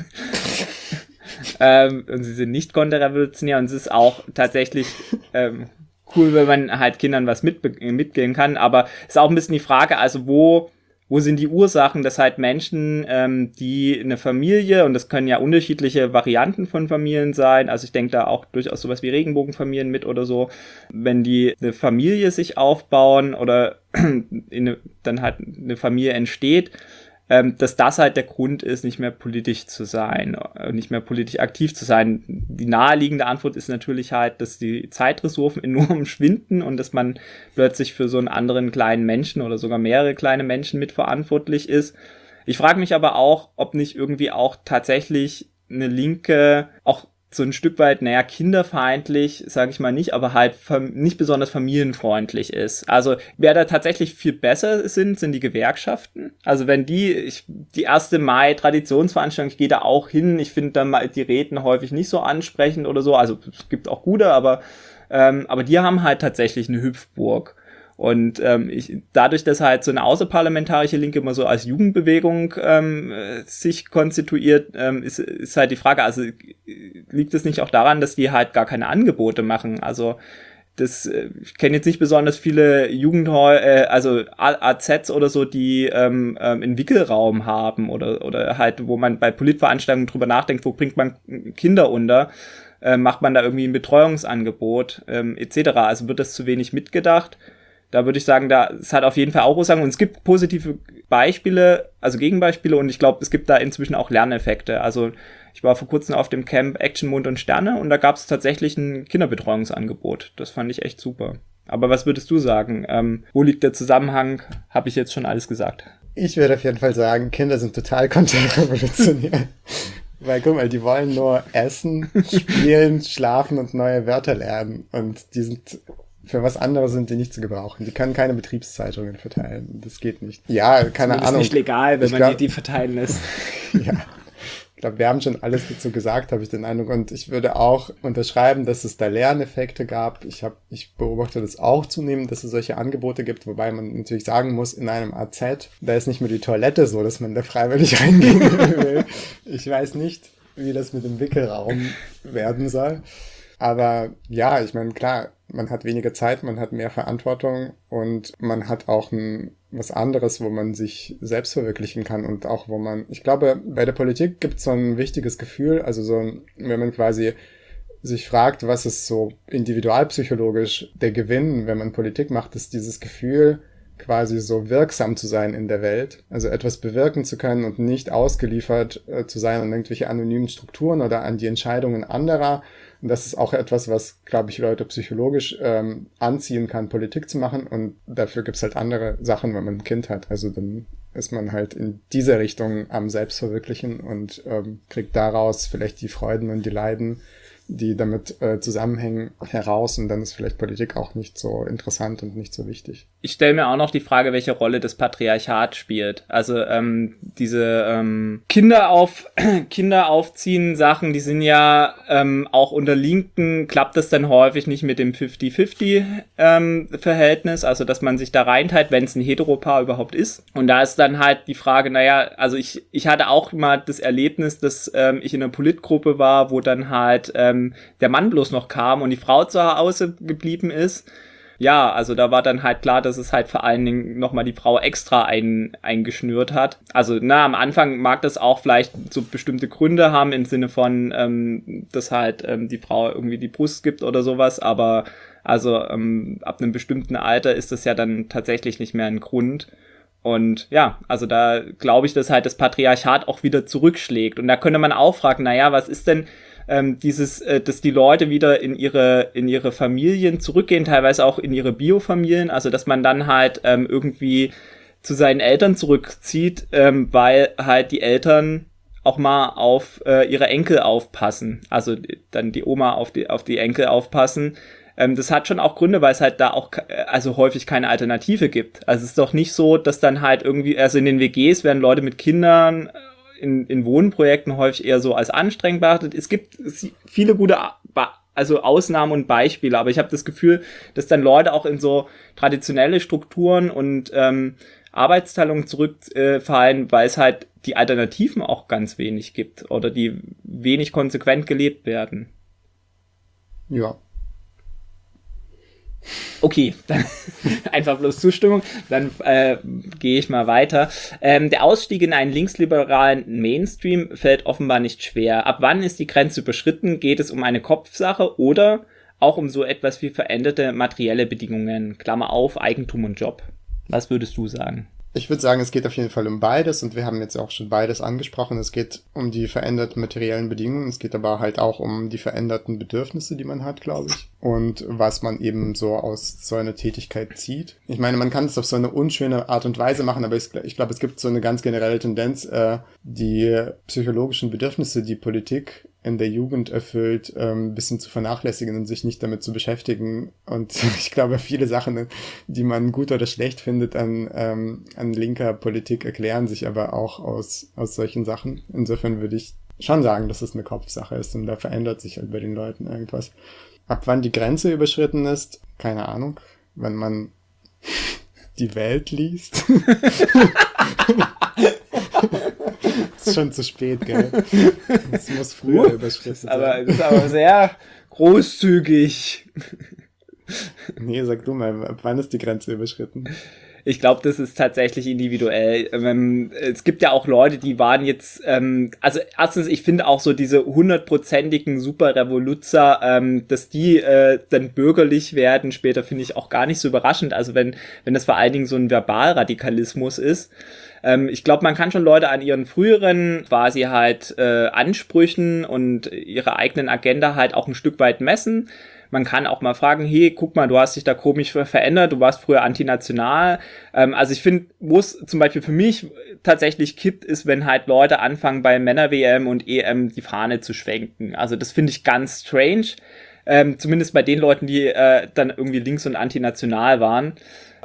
ähm, und sie sind nicht konterrevolutionär und es ist auch tatsächlich ähm, cool, wenn man halt Kindern was mitbe- mitgeben kann, aber es ist auch ein bisschen die Frage, also wo Wo sind die Ursachen, dass halt Menschen, ähm, die eine Familie, und das können ja unterschiedliche Varianten von Familien sein, also ich denke da auch durchaus sowas wie Regenbogenfamilien mit oder so, wenn die eine Familie sich aufbauen oder in eine, dann halt eine Familie entsteht, ähm, dass das halt der Grund ist, nicht mehr politisch zu sein, nicht mehr politisch aktiv zu sein. Die naheliegende Antwort ist natürlich halt, dass die Zeitressourcen enorm schwinden und dass man plötzlich für so einen anderen kleinen Menschen oder sogar mehrere kleine Menschen mitverantwortlich ist. Ich frage mich aber auch, ob nicht irgendwie auch tatsächlich eine Linke auch so ein Stück weit, naja, kinderfeindlich, sage ich mal nicht, aber halt fam- nicht besonders familienfreundlich ist. Also wer da tatsächlich viel besser sind, sind die Gewerkschaften. Also wenn die, ich, die erste Mai-Traditionsveranstaltung, ich gehe da auch hin, ich finde dann mal die Reden häufig nicht so ansprechend oder so, also es gibt auch gute, aber, ähm, aber die haben halt tatsächlich eine Hüpfburg. Und ähm, ich, dadurch, dass halt so eine außerparlamentarische Linke immer so als Jugendbewegung ähm, sich konstituiert, ähm, ist, ist halt die Frage, also liegt es nicht auch daran, dass die halt gar keine Angebote machen? Also das, ich kenne jetzt nicht besonders viele Jugendhäuser, äh, also A Zs oder so, die ähm, ähm, einen Wickelraum haben oder oder halt, wo man bei Politveranstaltungen drüber nachdenkt, wo bringt man Kinder unter, äh, macht man da irgendwie ein Betreuungsangebot ähm, et cetera. Also wird das zu wenig mitgedacht? Da würde ich sagen, da es hat auf jeden Fall auch Ursachen und es gibt positive Beispiele, also Gegenbeispiele und ich glaube, es gibt da inzwischen auch Lerneffekte. Also ich war vor kurzem auf dem Camp Action Mond und Sterne und da gab es tatsächlich ein Kinderbetreuungsangebot. Das fand ich echt super. Aber was würdest du sagen? Ähm, wo liegt der Zusammenhang? Habe ich jetzt schon alles gesagt? Ich würde auf jeden Fall sagen, Kinder sind total konterrevolutionär. Weil, guck mal, die wollen nur essen, spielen, schlafen und neue Wörter lernen. Und die sind... Für was anderes sind die nicht zu gebrauchen. Die können keine Betriebszeitungen verteilen. Das geht nicht. Ja, keine das Ahnung. Das ist nicht legal, wenn ich man glaub, die, die verteilen lässt. Ja. Ich glaube, wir haben schon alles dazu gesagt, habe ich den Eindruck. Und ich würde auch unterschreiben, dass es da Lerneffekte gab. Ich habe, ich beobachte das auch zunehmend, dass es solche Angebote gibt, wobei man natürlich sagen muss, in einem A Z, da ist nicht mehr die Toilette so, dass man da freiwillig reingehen will. Ich weiß nicht, wie das mit dem Wickelraum werden soll. Aber ja, ich meine, klar, man hat weniger Zeit, man hat mehr Verantwortung und man hat auch ein, was anderes, wo man sich selbst verwirklichen kann und auch wo man, ich glaube, bei der Politik gibt es so ein wichtiges Gefühl, also so, ein, wenn man quasi sich fragt, was ist so individualpsychologisch der Gewinn, wenn man Politik macht, ist dieses Gefühl, quasi so wirksam zu sein in der Welt, also etwas bewirken zu können und nicht ausgeliefert äh, zu sein an irgendwelche anonymen Strukturen oder an die Entscheidungen anderer. Und das ist auch etwas, was, glaube ich, Leute psychologisch ähm, anziehen kann, Politik zu machen. Und dafür gibt's halt andere Sachen, wenn man ein Kind hat. Also dann ist man halt in dieser Richtung am Selbstverwirklichen und ähm, kriegt daraus vielleicht die Freuden und die Leiden, die damit äh, zusammenhängen, heraus. Und dann ist vielleicht Politik auch nicht so interessant und nicht so wichtig. Ich stelle mir auch noch die Frage, welche Rolle das Patriarchat spielt. Also ähm, diese ähm, Kinder auf Kinder aufziehen Sachen, die sind ja ähm, auch unter Linken, klappt das dann häufig nicht mit dem fünfzig fünfzig ähm, Verhältnis, also dass man sich da reinteilt, wenn es ein Heteropaar überhaupt ist. Und da ist dann halt die Frage, naja, also ich ich hatte auch mal das Erlebnis, dass ähm, ich in einer Politgruppe war, wo dann halt ähm, der Mann bloß noch kam und die Frau zu Hause geblieben ist. Ja, also da war dann halt klar, dass es halt vor allen Dingen nochmal die Frau extra ein, eingeschnürt hat. Also na, am Anfang mag das auch vielleicht so bestimmte Gründe haben im Sinne von, ähm, dass halt ähm, die Frau irgendwie die Brust gibt oder sowas, aber also ähm, ab einem bestimmten Alter ist das ja dann tatsächlich nicht mehr ein Grund. Und ja, also da glaube ich, dass halt das Patriarchat auch wieder zurückschlägt. Und da könnte man auch fragen, naja, was ist denn ähm, dieses, äh, dass die Leute wieder in ihre in ihre Familien zurückgehen, teilweise auch in ihre Biofamilien, also dass man dann halt ähm, irgendwie zu seinen Eltern zurückzieht, ähm, weil halt die Eltern auch mal auf äh, ihre Enkel aufpassen, also dann die Oma auf die auf die Enkel aufpassen. Ähm, das hat schon auch Gründe, weil es halt da auch also häufig keine Alternative gibt. Also es ist doch nicht so, dass dann halt irgendwie, also in den W Gs werden Leute mit Kindern in, in Wohnprojekten häufig eher so als anstrengend beachtet. Es gibt viele gute, also Ausnahmen und Beispiele, aber ich habe das Gefühl, dass dann Leute auch in so traditionelle Strukturen und ähm, Arbeitsteilungen zurückfallen, äh, weil es halt die Alternativen auch ganz wenig gibt oder die wenig konsequent gelebt werden. Ja. Okay, dann einfach bloß Zustimmung, dann äh, gehe ich mal weiter. Ähm, der Ausstieg in einen linksliberalen Mainstream fällt offenbar nicht schwer. Ab wann ist die Grenze überschritten? Geht es um eine Kopfsache oder auch um so etwas wie veränderte materielle Bedingungen, Klammer auf, Eigentum und Job? Was würdest du sagen? Ich würde sagen, es geht auf jeden Fall um beides und wir haben jetzt auch schon beides angesprochen. Es geht um die veränderten materiellen Bedingungen, es geht aber halt auch um die veränderten Bedürfnisse, die man hat, glaube ich. Und was man eben so aus so einer Tätigkeit zieht. Ich meine, man kann es auf so eine unschöne Art und Weise machen, aber ich, ich glaube, es gibt so eine ganz generelle Tendenz, äh, die psychologischen Bedürfnisse, die Politik in der Jugend erfüllt, ähm, ein bisschen zu vernachlässigen und sich nicht damit zu beschäftigen. Und ich glaube, viele Sachen, die man gut oder schlecht findet an, ähm, an linker Politik, erklären sich aber auch aus, aus solchen Sachen. Insofern würde ich schon sagen, dass es eine Kopfsache ist und da verändert sich halt bei den Leuten irgendwas. Ab wann die Grenze überschritten ist, keine Ahnung. Wenn man die Welt liest. Das ist schon zu spät, gell? Das muss früher uh, überschritten sein. Aber das ist aber sehr großzügig. Nee, sag du mal, ab wann ist die Grenze überschritten? Ich glaube, das ist tatsächlich individuell. Ähm, es gibt ja auch Leute, die waren jetzt, ähm, also erstens, ich finde auch so diese hundertprozentigen Super-Revoluzer, ähm, dass die äh, dann bürgerlich werden, später finde ich auch gar nicht so überraschend. Also wenn wenn das vor allen Dingen so ein Verbalradikalismus ist. Ähm, ich glaube, man kann schon Leute an ihren früheren quasi halt äh, Ansprüchen und ihrer eigenen Agenda halt auch ein Stück weit messen. Man kann auch mal fragen, hey, guck mal, du hast dich da komisch verändert, du warst früher antinational. Ähm, also ich finde, wo es zum Beispiel für mich tatsächlich kippt, ist, wenn halt Leute anfangen, bei Männer-W M und E M die Fahne zu schwenken. Also das finde ich ganz strange. Ähm, zumindest bei den Leuten, die äh, dann irgendwie links- und antinational waren.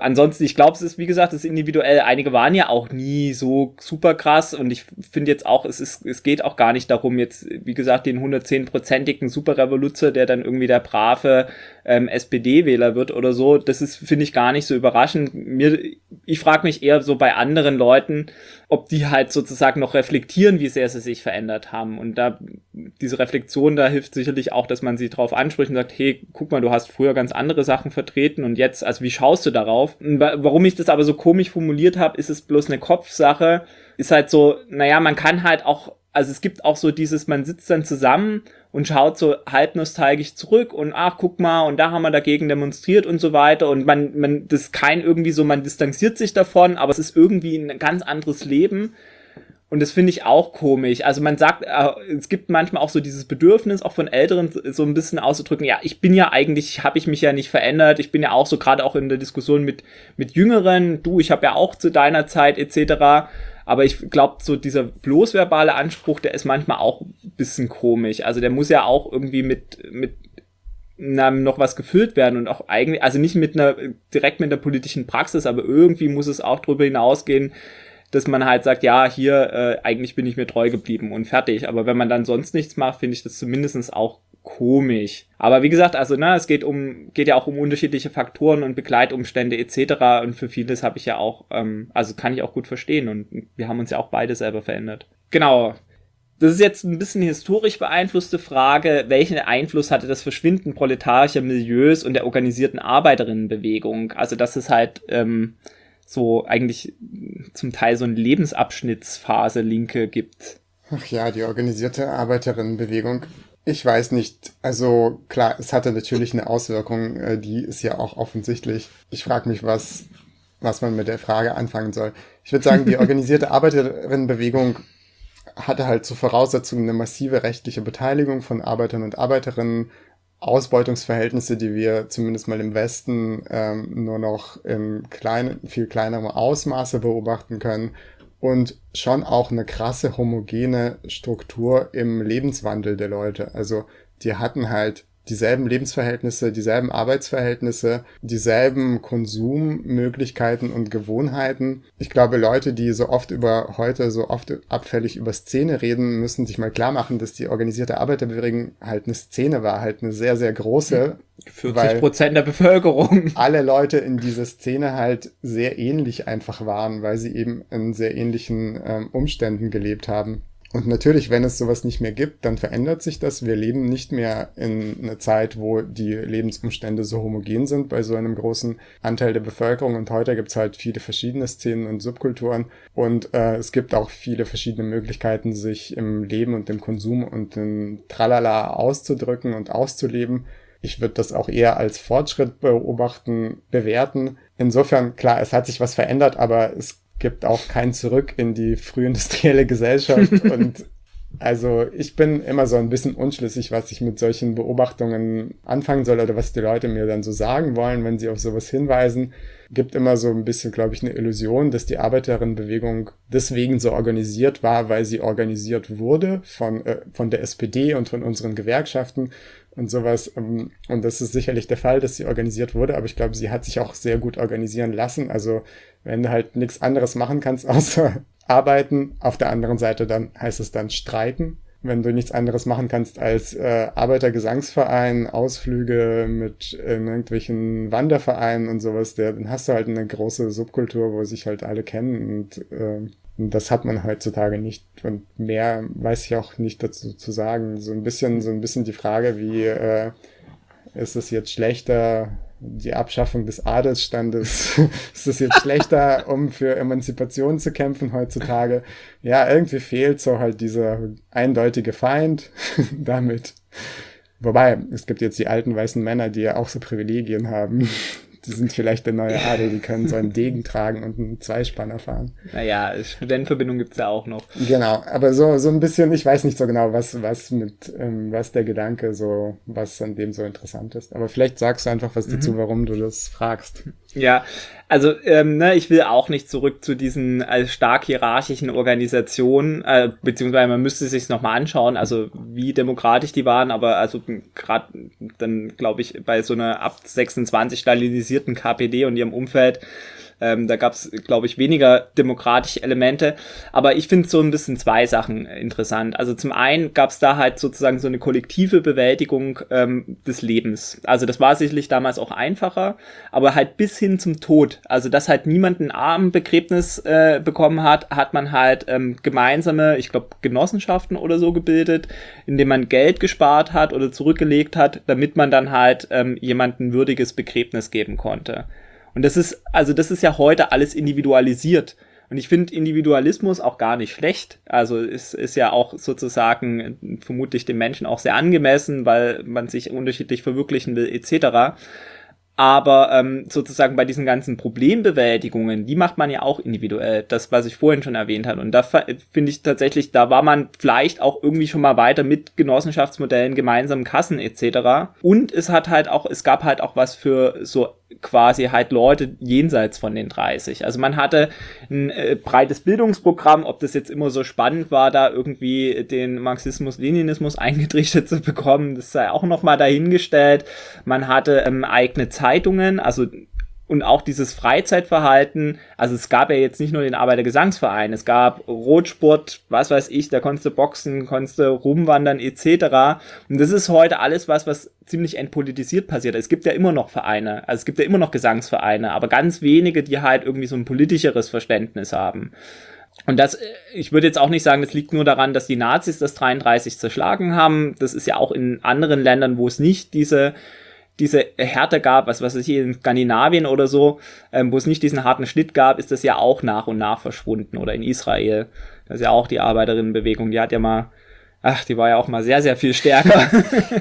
Ansonsten, ich glaube, es ist, wie gesagt, es ist individuell. Einige waren ja auch nie so super krass und ich finde jetzt auch, es ist, es geht auch gar nicht darum, jetzt, wie gesagt, den hundertzehn-prozentigen Superrevoluzer, der dann irgendwie der brave ähm, S P D-Wähler wird oder so. Das ist, finde ich, gar nicht so überraschend. Mir, ich frage mich eher so bei anderen Leuten, ob die halt sozusagen noch reflektieren, wie sehr sie sich verändert haben. Und da, diese Reflexion, da hilft sicherlich auch, dass man sie drauf anspricht und sagt, hey, guck mal, du hast früher ganz andere Sachen vertreten und jetzt, also wie schaust du darauf? Und warum ich das aber so komisch formuliert habe, ist es bloß eine Kopfsache. Ist halt so, naja, man kann halt auch, also es gibt auch so dieses, man sitzt dann zusammen und schaut so halb nostalgisch zurück und ach, guck mal, und da haben wir dagegen demonstriert und so weiter und man, man, das ist kein irgendwie so, man distanziert sich davon, aber es ist irgendwie ein ganz anderes Leben und das finde ich auch komisch. Also man sagt, äh, es gibt manchmal auch so dieses Bedürfnis, auch von Älteren so ein bisschen auszudrücken, ja, ich bin ja eigentlich, habe ich mich ja nicht verändert, ich bin ja auch so, gerade auch in der Diskussion mit, mit Jüngeren, du, ich habe ja auch zu deiner Zeit et cetera. Aber ich glaube, so dieser bloß verbale Anspruch, der ist manchmal auch ein bisschen komisch. Also der muss ja auch irgendwie mit, mit na, noch was gefüllt werden und auch eigentlich, also nicht mit einer, direkt mit der politischen Praxis, aber irgendwie muss es auch darüber hinausgehen, dass man halt sagt, ja, hier, äh, eigentlich bin ich mir treu geblieben und fertig. Aber wenn man dann sonst nichts macht, finde ich das zumindest auch komisch. Aber wie gesagt, also ne, es geht um geht ja auch um unterschiedliche Faktoren und Begleitumstände et cetera. Und für vieles habe ich ja auch, ähm, also kann ich auch gut verstehen. Und wir haben uns ja auch beide selber verändert. Genau. Das ist jetzt ein bisschen historisch beeinflusste Frage. Welchen Einfluss hatte das Verschwinden proletarischer Milieus und der organisierten Arbeiterinnenbewegung? Also dass es halt ähm, so eigentlich zum Teil so eine Lebensabschnittsphase Linke gibt. Ach ja, die organisierte Arbeiterinnenbewegung. Ich weiß nicht, also klar, es hatte natürlich eine Auswirkung, die ist ja auch offensichtlich. Ich frage mich, was, was man mit der Frage anfangen soll. Ich würde sagen, die organisierte Arbeiterinnenbewegung hatte halt zur Voraussetzung eine massive rechtliche Beteiligung von Arbeitern und Arbeiterinnen, Ausbeutungsverhältnisse, die wir zumindest mal im Westen ähm, nur noch im kleinen, viel kleineren Ausmaße beobachten können. Und schon auch eine krasse homogene Struktur im Lebenswandel der Leute. Also die hatten halt dieselben Lebensverhältnisse, dieselben Arbeitsverhältnisse, dieselben Konsummöglichkeiten und Gewohnheiten. Ich glaube, Leute, die so oft über heute so oft abfällig über Szene reden, müssen sich mal klar machen, dass die organisierte Arbeiterbewegung halt eine Szene war, halt eine sehr, sehr große. vierzig Prozent der Bevölkerung. Alle Leute in dieser Szene halt sehr ähnlich einfach waren, weil sie eben in sehr ähnlichen ähm, Umständen gelebt haben. Und natürlich, wenn es sowas nicht mehr gibt, dann verändert sich das. Wir leben nicht mehr in einer Zeit, wo die Lebensumstände so homogen sind bei so einem großen Anteil der Bevölkerung. Und heute gibt es halt viele verschiedene Szenen und Subkulturen. Und äh, es gibt auch viele verschiedene Möglichkeiten, sich im Leben und im Konsum und im Tralala auszudrücken und auszuleben. Ich würde das auch eher als Fortschritt beobachten, bewerten. Insofern, klar, es hat sich was verändert, aber es gibt auch kein Zurück in die frühindustrielle Gesellschaft. Und also ich bin immer so ein bisschen unschlüssig, was ich mit solchen Beobachtungen anfangen soll oder was die Leute mir dann so sagen wollen, wenn sie auf sowas hinweisen. Gibt immer so ein bisschen, glaube ich, eine Illusion, dass die Arbeiterinnenbewegung deswegen so organisiert war, weil sie organisiert wurde von, äh, von der S P D und von unseren Gewerkschaften und sowas. Und das ist sicherlich der Fall, dass sie organisiert wurde, aber ich glaube, sie hat sich auch sehr gut organisieren lassen. Also wenn du halt nichts anderes machen kannst, außer arbeiten, auf der anderen Seite dann heißt es dann streiken. Wenn du nichts anderes machen kannst als äh, Arbeitergesangsverein, Ausflüge mit äh, irgendwelchen Wandervereinen und sowas, der, dann hast du halt eine große Subkultur, wo sich halt alle kennen und äh, Und das hat man heutzutage nicht. Und mehr weiß ich auch nicht dazu zu sagen. So ein bisschen, so ein bisschen die Frage, wie äh, ist es jetzt schlechter, die Abschaffung des Adelsstandes? Ist es jetzt schlechter, um für Emanzipation zu kämpfen heutzutage? Ja, irgendwie fehlt so halt dieser eindeutige Feind damit. Wobei, es gibt jetzt die alten weißen Männer, die ja auch so Privilegien haben. Die sind vielleicht der neue Adel, die können so einen Degen tragen und einen Zweispanner fahren. Naja, Studentenverbindung gibt's ja auch noch. Genau, aber so so ein bisschen, ich weiß nicht so genau, was was mit, ähm, was der Gedanke so, was an dem so interessant ist. Aber vielleicht sagst du einfach was dazu, mhm. warum du das fragst. Ja, Also, ähm, ne, ich will auch nicht zurück zu diesen äh, stark hierarchischen Organisationen, äh, beziehungsweise man müsste sich nochmal anschauen, also wie demokratisch die waren, aber also gerade dann, glaube ich, bei so einer ab sechsundzwanzig stalinisierten K P D und ihrem Umfeld, Ähm, da gab es, glaube ich, weniger demokratische Elemente. Aber ich finde so ein bisschen zwei Sachen interessant. Also zum einen gab es da halt sozusagen so eine kollektive Bewältigung ähm, des Lebens. Also das war sicherlich damals auch einfacher, aber halt bis hin zum Tod. Also dass halt niemand ein Armenbegräbnis äh, bekommen hat, hat man halt ähm, gemeinsame, ich glaube, Genossenschaften oder so gebildet, indem man Geld gespart hat oder zurückgelegt hat, damit man dann halt ähm, jemandem ein würdiges Begräbnis geben konnte. Und das ist, also das ist ja heute alles individualisiert. Und ich finde Individualismus auch gar nicht schlecht. Also es ist ja auch sozusagen vermutlich den Menschen auch sehr angemessen, weil man sich unterschiedlich verwirklichen will, et cetera. Aber ähm, sozusagen bei diesen ganzen Problembewältigungen, die macht man ja auch individuell. Das, was ich vorhin schon erwähnt habe. Und da finde ich tatsächlich, da war man vielleicht auch irgendwie schon mal weiter mit Genossenschaftsmodellen, gemeinsamen Kassen et cetera. Und es hat halt auch, es gab halt auch was für so quasi halt Leute jenseits von den dreißig. Also man hatte ein äh, breites Bildungsprogramm, ob das jetzt immer so spannend war, da irgendwie den Marxismus-Leninismus eingetrichtert zu bekommen, das sei auch nochmal dahingestellt. Man hatte ähm, eigene Zeitungen, also und auch dieses Freizeitverhalten, also es gab ja jetzt nicht nur den Arbeitergesangsverein, es gab Rotsport, was weiß ich, da konntest du boxen, konntest du rumwandern et cetera. Und das ist heute alles was, was ziemlich entpolitisiert passiert. Es gibt ja immer noch Vereine, also es gibt ja immer noch Gesangsvereine, aber ganz wenige, die halt irgendwie so ein politischeres Verständnis haben. Und das, ich würde jetzt auch nicht sagen, das liegt nur daran, dass die Nazis das dreiunddreißig zerschlagen haben. Das ist ja auch in anderen Ländern, wo es nicht diese diese Härte gab, was was es hier in Skandinavien oder so, ähm, wo es nicht diesen harten Schnitt gab, ist das ja auch nach und nach verschwunden. Oder in Israel, das ist ja auch die Arbeiterinnenbewegung, die hat ja mal, ach, die war ja auch mal sehr, sehr viel stärker.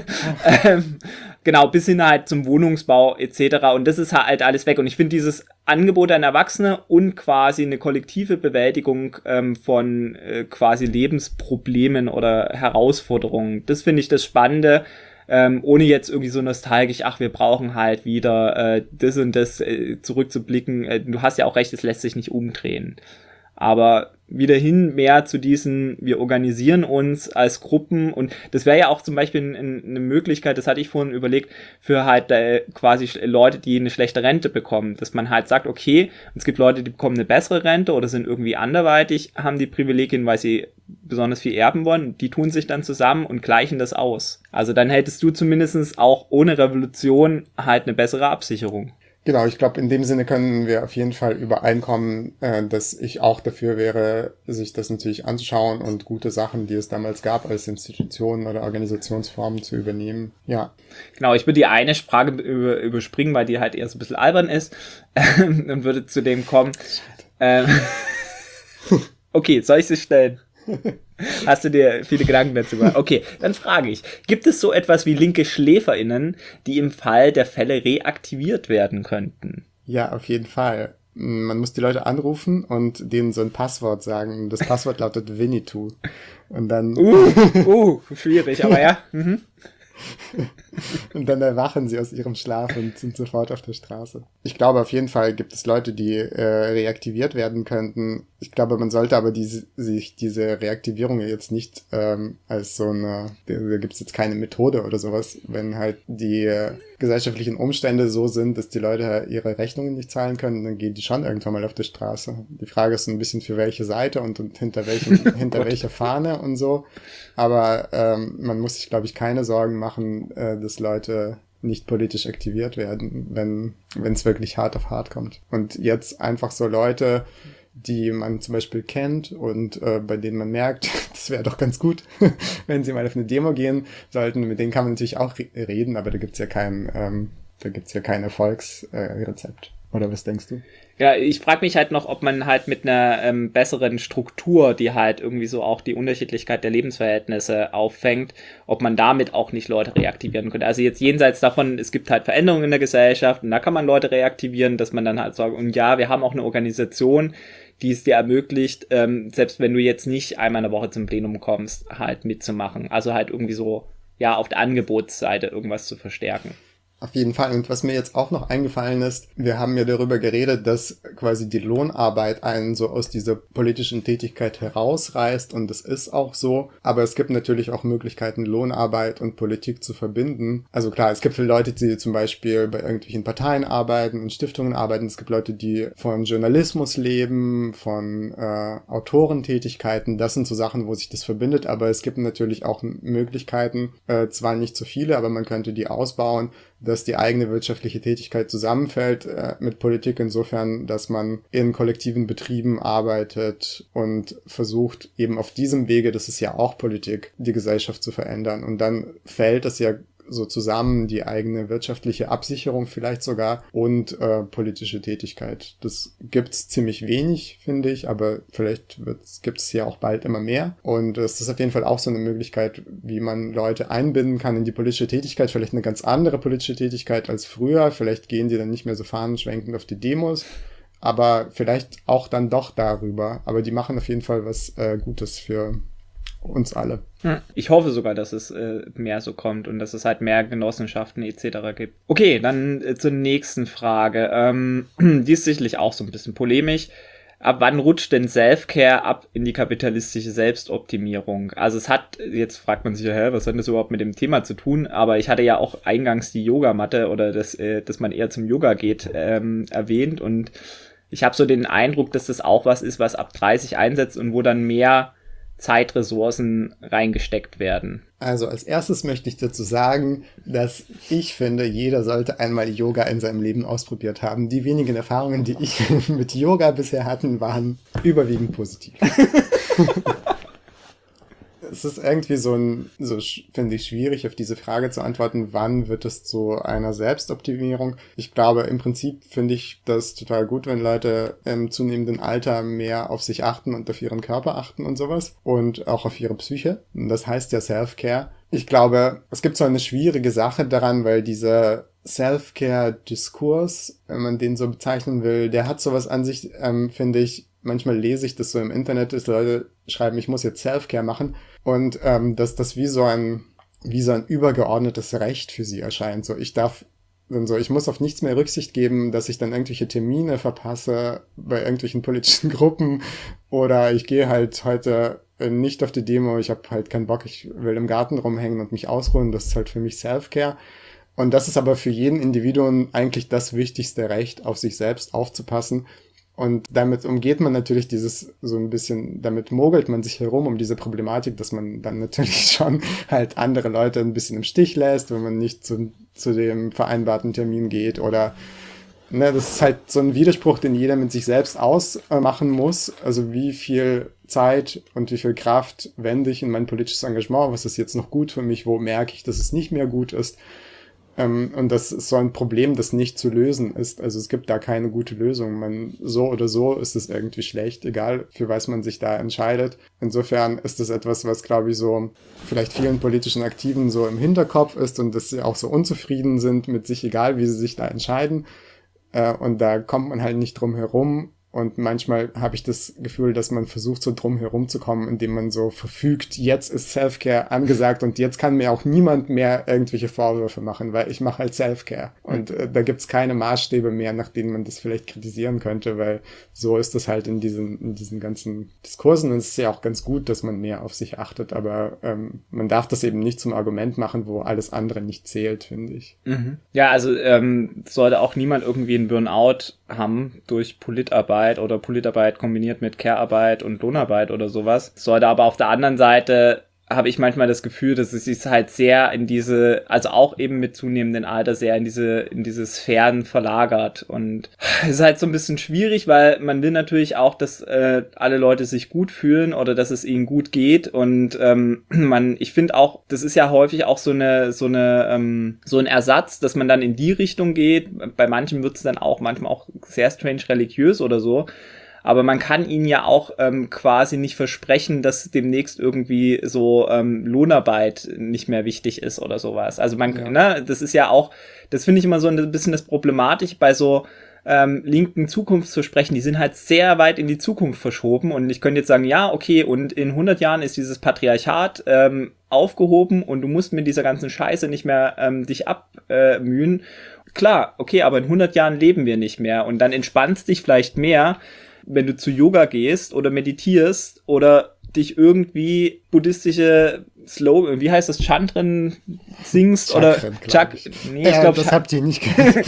ähm, genau, bis hin halt zum Wohnungsbau et cetera. Und das ist halt alles weg. Und ich finde dieses Angebot an Erwachsene und quasi eine kollektive Bewältigung ähm, von äh, quasi Lebensproblemen oder Herausforderungen, das finde ich das Spannende. Ähm, ohne jetzt irgendwie so nostalgisch, ach, wir brauchen halt wieder äh, das und das äh, zurückzublicken. Äh, du hast ja auch recht, es lässt sich nicht umdrehen. Aber wieder hin mehr zu diesen, wir organisieren uns als Gruppen und das wäre ja auch zum Beispiel n- n- eine Möglichkeit, das hatte ich vorhin überlegt, für halt äh, quasi Leute, die eine schlechte Rente bekommen, dass man halt sagt, okay, es gibt Leute, die bekommen eine bessere Rente oder sind irgendwie anderweitig, haben die Privilegien, weil sie besonders viel erben wollen, die tun sich dann zusammen und gleichen das aus. Also dann hättest du zumindest auch ohne Revolution halt eine bessere Absicherung. Genau, ich glaube, in dem Sinne können wir auf jeden Fall übereinkommen, äh, dass ich auch dafür wäre, sich das natürlich anzuschauen und gute Sachen, die es damals gab, als Institutionen oder Organisationsformen zu übernehmen. Ja. Genau, ich würde die eine Frage über, überspringen, weil die halt eher so ein bisschen albern ist und würde zu dem kommen. Ähm, okay, soll ich sie stellen? Hast du dir viele Gedanken dazu gemacht? Okay, dann frage ich, gibt es so etwas wie linke SchläferInnen, die im Fall der Fälle reaktiviert werden könnten? Ja, auf jeden Fall. Man muss die Leute anrufen und denen so ein Passwort sagen. Das Passwort lautet Winnetou. Und dann... Uh, uh schwierig, aber ja. Mhm. Und dann erwachen sie aus ihrem Schlaf und sind sofort auf der Straße. Ich glaube, auf jeden Fall gibt es Leute, die äh, reaktiviert werden könnten. Ich glaube, man sollte aber diese, sich diese Reaktivierung jetzt nicht ähm, als so eine, da, da gibt es jetzt keine Methode oder sowas, wenn halt die äh, gesellschaftlichen Umstände so sind, dass die Leute ihre Rechnungen nicht zahlen können, dann gehen die schon irgendwann mal auf die Straße. Die Frage ist so ein bisschen für welche Seite und, und hinter welchem, hinter welcher Fahne und so. Aber ähm, man muss sich, glaube ich, keine Sorgen machen, äh, dass Leute nicht politisch aktiviert werden, wenn wenn es wirklich hart auf hart kommt. Und jetzt einfach so Leute, die man zum Beispiel kennt und äh, bei denen man merkt, das wäre doch ganz gut, wenn sie mal auf eine Demo gehen sollten. Mit denen kann man natürlich auch re- reden, aber da gibt's ja kein, ähm, da gibt's ja kein Erfolgsrezept. Äh, Oder was denkst du? Ja, ich frage mich halt noch, ob man halt mit einer ähm, besseren Struktur, die halt irgendwie so auch die Unterschiedlichkeit der Lebensverhältnisse auffängt, ob man damit auch nicht Leute reaktivieren könnte. Also jetzt jenseits davon, es gibt halt Veränderungen in der Gesellschaft und da kann man Leute reaktivieren, dass man dann halt sagt, und ja, wir haben auch eine Organisation, die es dir ermöglicht, ähm, selbst wenn du jetzt nicht einmal in der Woche zum Plenum kommst, halt mitzumachen. Also halt irgendwie so, ja, auf der Angebotsseite irgendwas zu verstärken. Auf jeden Fall. Und was mir jetzt auch noch eingefallen ist, wir haben ja darüber geredet, dass quasi die Lohnarbeit einen so aus dieser politischen Tätigkeit herausreißt und das ist auch so. Aber es gibt natürlich auch Möglichkeiten, Lohnarbeit und Politik zu verbinden. Also klar, es gibt viele Leute, die zum Beispiel bei irgendwelchen Parteien arbeiten und Stiftungen arbeiten. Es gibt Leute, die von Journalismus leben, von äh, Autorentätigkeiten. Das sind so Sachen, wo sich das verbindet. Aber es gibt natürlich auch Möglichkeiten, äh, zwar nicht so viele, aber man könnte die ausbauen, dass die eigene wirtschaftliche Tätigkeit zusammenfällt äh, mit Politik insofern, dass man in kollektiven Betrieben arbeitet und versucht eben auf diesem Wege, das ist ja auch Politik, die Gesellschaft zu verändern. Und dann fällt es ja so zusammen, die eigene wirtschaftliche Absicherung vielleicht sogar und äh, politische Tätigkeit. Das gibt's ziemlich wenig, finde ich, aber vielleicht gibt's ja auch bald immer mehr. Und es ist auf jeden Fall auch so eine Möglichkeit, wie man Leute einbinden kann in die politische Tätigkeit, vielleicht eine ganz andere politische Tätigkeit als früher. Vielleicht gehen die dann nicht mehr so fahnenschwenkend auf die Demos, aber vielleicht auch dann doch darüber. Aber die machen auf jeden Fall was äh, Gutes für uns alle. Ich hoffe sogar, dass es äh, mehr so kommt und dass es halt mehr Genossenschaften et cetera gibt. Okay, dann äh, zur nächsten Frage. Ähm, die ist sicherlich auch so ein bisschen polemisch. Ab wann rutscht denn Self-Care ab in die kapitalistische Selbstoptimierung? Also es hat, jetzt fragt man sich ja, hä, was hat das überhaupt mit dem Thema zu tun? Aber ich hatte ja auch eingangs die Yogamatte oder das, äh, dass man eher zum Yoga geht, ähm, erwähnt und ich habe so den Eindruck, dass das auch was ist, was ab dreißig einsetzt und wo dann mehr Zeitressourcen reingesteckt werden. Also als erstes möchte ich dazu sagen, dass ich finde, jeder sollte einmal Yoga in seinem Leben ausprobiert haben. Die wenigen Erfahrungen, die ich mit Yoga bisher hatte, waren überwiegend positiv. Es ist irgendwie so ein, so finde ich, schwierig, auf diese Frage zu antworten, wann wird es zu einer Selbstoptimierung? Ich glaube, im Prinzip finde ich das total gut, wenn Leute im zunehmenden Alter mehr auf sich achten und auf ihren Körper achten und sowas und auch auf ihre Psyche. Und das heißt ja Self-Care. Ich glaube, es gibt so eine schwierige Sache daran, weil dieser Self-Care-Diskurs, wenn man den so bezeichnen will, der hat sowas an sich, ähm, finde ich. Manchmal lese ich das so im Internet, dass Leute schreiben, ich muss jetzt Self-Care machen und ähm, dass das wie so ein wie so ein übergeordnetes Recht für sie erscheint. So, ich darf dann so, ich muss auf nichts mehr Rücksicht geben, dass ich dann irgendwelche Termine verpasse bei irgendwelchen politischen Gruppen oder ich gehe halt heute nicht auf die Demo, ich habe halt keinen Bock, ich will im Garten rumhängen und mich ausruhen, das ist halt für mich Self-Care. Und das ist aber für jeden Individuum eigentlich das wichtigste Recht, auf sich selbst aufzupassen. Und damit umgeht man natürlich dieses so ein bisschen, damit mogelt man sich herum um diese Problematik, dass man dann natürlich schon halt andere Leute ein bisschen im Stich lässt, wenn man nicht zu, zu dem vereinbarten Termin geht oder, ne, das ist halt so ein Widerspruch, den jeder mit sich selbst ausmachen muss. Also wie viel Zeit und wie viel Kraft wende ich in mein politisches Engagement? Was ist jetzt noch gut für mich? Wo merke ich, dass es nicht mehr gut ist? Ähm, und das ist so ein Problem, das nicht zu lösen ist. Also es gibt da keine gute Lösung. Man, so oder so ist es irgendwie schlecht, egal für was man sich da entscheidet. Insofern ist das etwas, was, glaube ich, so vielleicht vielen politischen Aktiven so im Hinterkopf ist und dass sie auch so unzufrieden sind mit sich, egal wie sie sich da entscheiden. Äh, und da kommt man halt nicht drum herum. Und manchmal habe ich das Gefühl, dass man versucht, so drum herumzukommen, indem man so verfügt, jetzt ist Self-Care angesagt und jetzt kann mir auch niemand mehr irgendwelche Vorwürfe machen, weil ich mache halt Self-Care. Und äh, da gibt's keine Maßstäbe mehr, nach denen man das vielleicht kritisieren könnte, weil so ist das halt in diesen, in diesen ganzen Diskursen. Und es ist ja auch ganz gut, dass man mehr auf sich achtet, aber ähm, man darf das eben nicht zum Argument machen, wo alles andere nicht zählt, finde ich. Mhm. Ja, also ähm, sollte auch niemand irgendwie einen Burnout haben durch Politarbeit oder Politarbeit kombiniert mit Care-Arbeit und Lohnarbeit oder sowas. Sollte aber auf der anderen Seite, habe ich manchmal das Gefühl, dass es sich halt sehr in diese, also auch eben mit zunehmendem Alter sehr in diese, in diese Sphären verlagert und es ist halt so ein bisschen schwierig, weil man will natürlich auch, dass äh, alle Leute sich gut fühlen oder dass es ihnen gut geht und ähm, man, ich finde auch, das ist ja häufig auch so eine, so eine, ähm, so ein Ersatz, dass man dann in die Richtung geht. Bei manchen wird es dann auch manchmal auch sehr strange religiös oder so. Aber man kann ihnen ja auch ähm, quasi nicht versprechen, dass demnächst irgendwie so ähm, Lohnarbeit nicht mehr wichtig ist oder sowas. Also man, ja. ne, das ist ja auch, das finde ich immer so ein bisschen das Problematische bei so ähm, linken Zukunftsversprechen, die sind halt sehr weit in die Zukunft verschoben und ich könnte jetzt sagen, ja, okay, und in hundert Jahren ist dieses Patriarchat ähm, aufgehoben und du musst mit dieser ganzen Scheiße nicht mehr ähm, dich abmühen. Äh, Klar, okay, aber in hundert Jahren leben wir nicht mehr und dann entspannst dich vielleicht mehr, wenn du zu Yoga gehst oder meditierst oder dich irgendwie buddhistische Slogan, wie heißt das, Chantren singst Chakren, oder Chak ich. nee, Ja, ich glaube, das Ch habt ihr nicht gehört.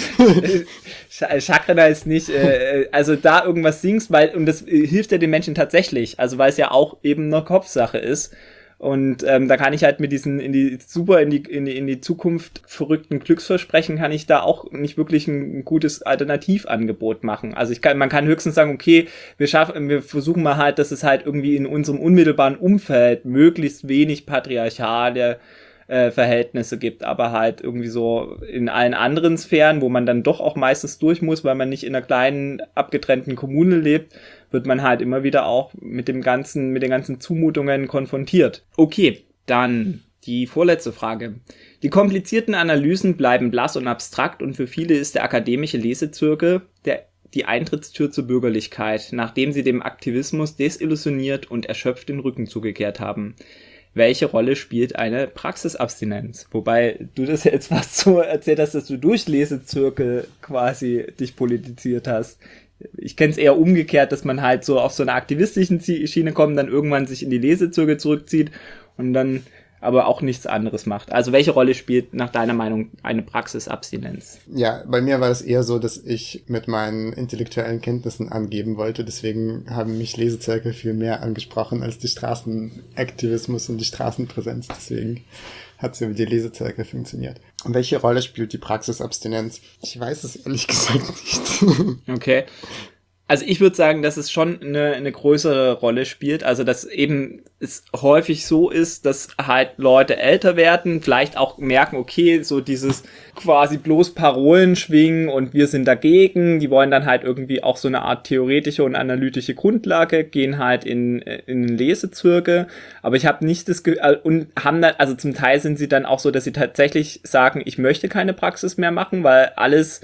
Chakren heißt nicht, äh, also da irgendwas singst, weil, und das äh, hilft ja den Menschen tatsächlich, also weil es ja auch eben eine Kopfsache ist. Und ähm, da kann ich halt mit diesen in die super in die in die in die Zukunft verrückten Glücksversprechen kann ich da auch nicht wirklich ein, ein gutes Alternativangebot machen. Also ich kann man kann höchstens sagen, okay, wir schaffen wir versuchen mal halt, dass es halt irgendwie in unserem unmittelbaren Umfeld möglichst wenig patriarchale äh, Verhältnisse gibt, aber halt irgendwie so in allen anderen Sphären, wo man dann doch auch meistens durch muss, weil man nicht in einer kleinen abgetrennten Kommune lebt, wird man halt immer wieder auch mit dem ganzen, mit den ganzen Zumutungen konfrontiert. Okay, dann die vorletzte Frage. Die komplizierten Analysen bleiben blass und abstrakt und für viele ist der akademische Lesezirkel der, die Eintrittstür zur Bürgerlichkeit, nachdem sie dem Aktivismus desillusioniert und erschöpft den Rücken zugekehrt haben. Welche Rolle spielt eine Praxisabstinenz? Wobei du das jetzt fast so erzählt hast, dass du durch Lesezirkel quasi dich politisiert hast. Ich kenne es eher umgekehrt, dass man halt so auf so einer aktivistischen Schiene kommt, dann irgendwann sich in die Lesezirkel zurückzieht und dann aber auch nichts anderes macht. Also welche Rolle spielt nach deiner Meinung eine Praxisabstinenz? Ja, bei mir war es eher so, dass ich mit meinen intellektuellen Kenntnissen angeben wollte. Deswegen haben mich Lesezirkel viel mehr angesprochen als die Straßenaktivismus und die Straßenpräsenz. Deswegen hat es über die Lesezirkel funktioniert. Und welche Rolle spielt die Praxisabstinenz? Ich weiß es ehrlich gesagt nicht. Okay. Also ich würde sagen, dass es schon eine, eine größere Rolle spielt. Also dass eben es häufig so ist, dass halt Leute älter werden, vielleicht auch merken, okay, so dieses quasi bloß Parolen schwingen und wir sind dagegen. Die wollen dann halt irgendwie auch so eine Art theoretische und analytische Grundlage, gehen halt in in Lesezirkel. Aber ich habe nicht das Ge- und haben dann, also zum Teil sind sie dann auch so, dass sie tatsächlich sagen, ich möchte keine Praxis mehr machen, weil alles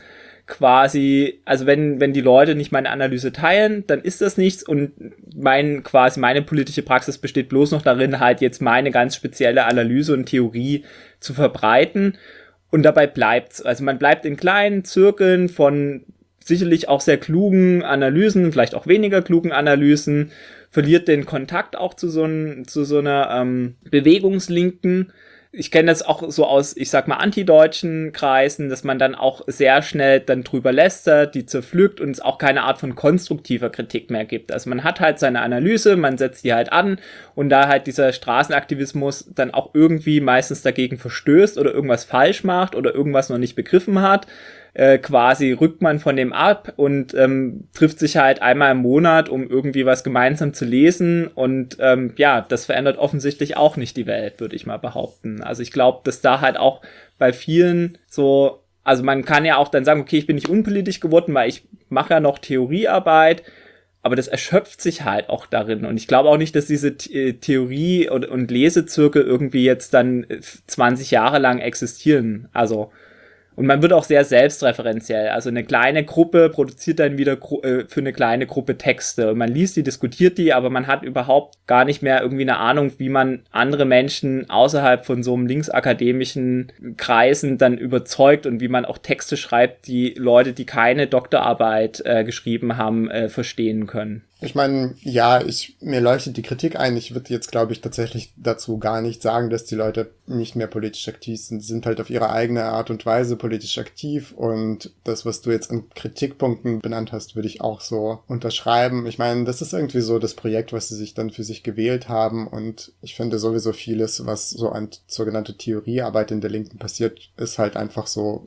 quasi, also wenn wenn die Leute nicht meine Analyse teilen, dann ist das nichts und mein quasi meine politische Praxis besteht bloß noch darin, halt jetzt meine ganz spezielle Analyse und Theorie zu verbreiten und dabei bleibt's. Also man bleibt in kleinen Zirkeln von sicherlich auch sehr klugen Analysen, vielleicht auch weniger klugen Analysen, verliert den Kontakt auch zu so, ein, zu so einer ähm, Bewegungslinken. Ich kenne das auch so aus, ich sag mal, antideutschen Kreisen, dass man dann auch sehr schnell dann drüber lästert, die zerpflückt und es auch keine Art von konstruktiver Kritik mehr gibt. Also man hat halt seine Analyse, man setzt die halt an und da halt dieser Straßenaktivismus dann auch irgendwie meistens dagegen verstößt oder irgendwas falsch macht oder irgendwas noch nicht begriffen hat, äh, quasi rückt man von dem ab und ähm, trifft sich halt einmal im Monat, um irgendwie was gemeinsam zu lesen und ähm, ja, das verändert offensichtlich auch nicht die Welt, würde ich mal behaupten. Also ich glaube, dass da halt auch bei vielen so, also man kann ja auch dann sagen, okay, ich bin nicht unpolitisch geworden, weil ich mache ja noch Theoriearbeit, aber das erschöpft sich halt auch darin. Und ich glaube auch nicht, dass diese The- Theorie- und, und Lesezirkel irgendwie jetzt dann zwanzig Jahre lang existieren. Also und man wird auch sehr selbstreferenziell. Also eine kleine Gruppe produziert dann wieder gru- äh, für eine kleine Gruppe Texte. Und man liest die, diskutiert die, aber man hat überhaupt gar nicht mehr irgendwie eine Ahnung, wie man andere Menschen außerhalb von so einem linksakademischen Kreisen dann überzeugt und wie man auch Texte schreibt, die Leute, die keine Doktorarbeit äh, geschrieben haben, äh, verstehen können. Ich meine, ja, ich, mir leuchtet die Kritik ein. Ich würde jetzt, glaube ich, tatsächlich dazu gar nicht sagen, dass die Leute nicht mehr politisch aktiv sind. Sie sind halt auf ihre eigene Art und Weise politisch aktiv und das, was du jetzt an Kritikpunkten benannt hast, würde ich auch so unterschreiben. Ich meine, das ist irgendwie so das Projekt, was sie sich dann für sich gewählt haben und ich finde sowieso vieles, was so an sogenannte Theoriearbeit in der Linken passiert, ist halt einfach so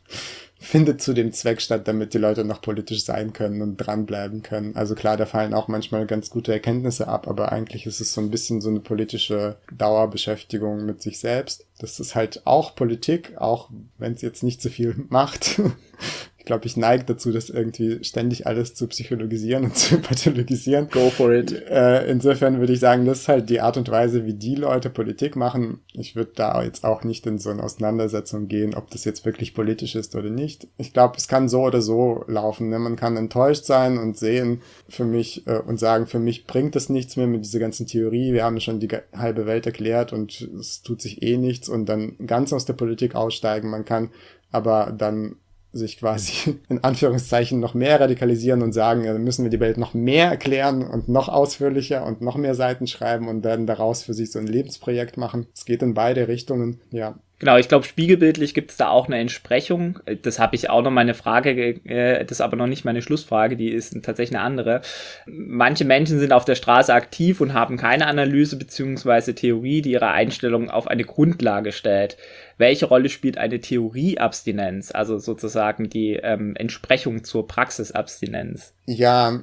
findet zu dem Zweck statt, damit die Leute noch politisch sein können und dranbleiben können. Also klar, da fallen auch manchmal ganz gute Erkenntnisse ab, aber eigentlich ist es so ein bisschen so eine politische Dauerbeschäftigung mit sich selbst. Das ist halt auch Politik, auch wenn es jetzt nicht so viel macht. Ich glaube, ich neige dazu, das irgendwie ständig alles zu psychologisieren und zu pathologisieren. Go for it. Äh, insofern würde ich sagen, das ist halt die Art und Weise, wie die Leute Politik machen. Ich würde da jetzt auch nicht in so eine Auseinandersetzung gehen, ob das jetzt wirklich politisch ist oder nicht. Ich glaube, es kann so oder so laufen. Ne? Man kann enttäuscht sein und sehen für mich äh, und sagen, für mich bringt das nichts mehr mit dieser ganzen Theorie. Wir haben schon die halbe Welt erklärt und es tut sich eh nichts und dann ganz aus der Politik aussteigen. Man kann aber dann sich quasi in Anführungszeichen noch mehr radikalisieren und sagen, ja, dann müssen wir die Welt noch mehr erklären und noch ausführlicher und noch mehr Seiten schreiben und dann daraus für sich so ein Lebensprojekt machen. Es geht in beide Richtungen, ja. Genau, ich glaube, spiegelbildlich gibt es da auch eine Entsprechung. Das habe ich auch noch meine Frage, äh, das ist aber noch nicht meine Schlussfrage, die ist tatsächlich eine andere. Manche Menschen sind auf der Straße aktiv und haben keine Analyse beziehungsweise Theorie, die ihre Einstellung auf eine Grundlage stellt. Welche Rolle spielt eine Theorieabstinenz, also sozusagen die ähm, Entsprechung zur Praxisabstinenz? Ja,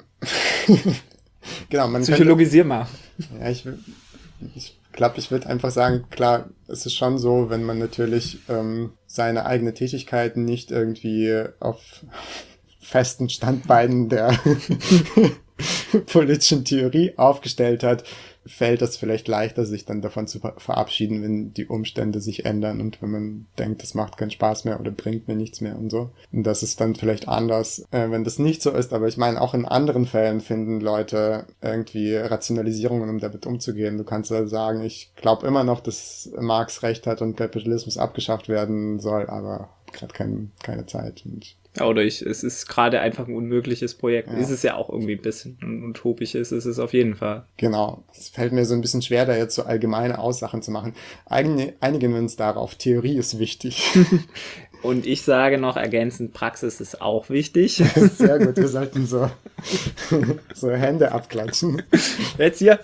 genau. Man Psychologisier mal. Ja, ich, ich glaube, ich würde einfach sagen, klar, es ist schon so, wenn man natürlich ähm, seine eigene Tätigkeiten nicht irgendwie auf festen Standbeinen der politischen Theorie aufgestellt hat, fällt das vielleicht leichter, sich dann davon zu verabschieden, wenn die Umstände sich ändern und wenn man denkt, das macht keinen Spaß mehr oder bringt mir nichts mehr und so. Und das ist dann vielleicht anders, äh, wenn das nicht so ist. Aber ich meine, auch in anderen Fällen finden Leute irgendwie Rationalisierungen, um damit umzugehen. Du kannst ja sagen, ich glaube immer noch, dass Marx recht hat und Kapitalismus abgeschafft werden soll, aber gerade kein, keine Zeit. Und Oder ich, es ist gerade einfach ein unmögliches Projekt. Ja. Ist es ja auch irgendwie ein bisschen. Und utopisch ist es ist auf jeden Fall. Genau. Es fällt mir so ein bisschen schwer, da jetzt so allgemeine Aussagen zu machen. Eigen, einigen wir uns darauf. Theorie ist wichtig. Und ich sage noch ergänzend, Praxis ist auch wichtig. Sehr gut, wir sollten so, so Hände abklatschen. Jetzt hier.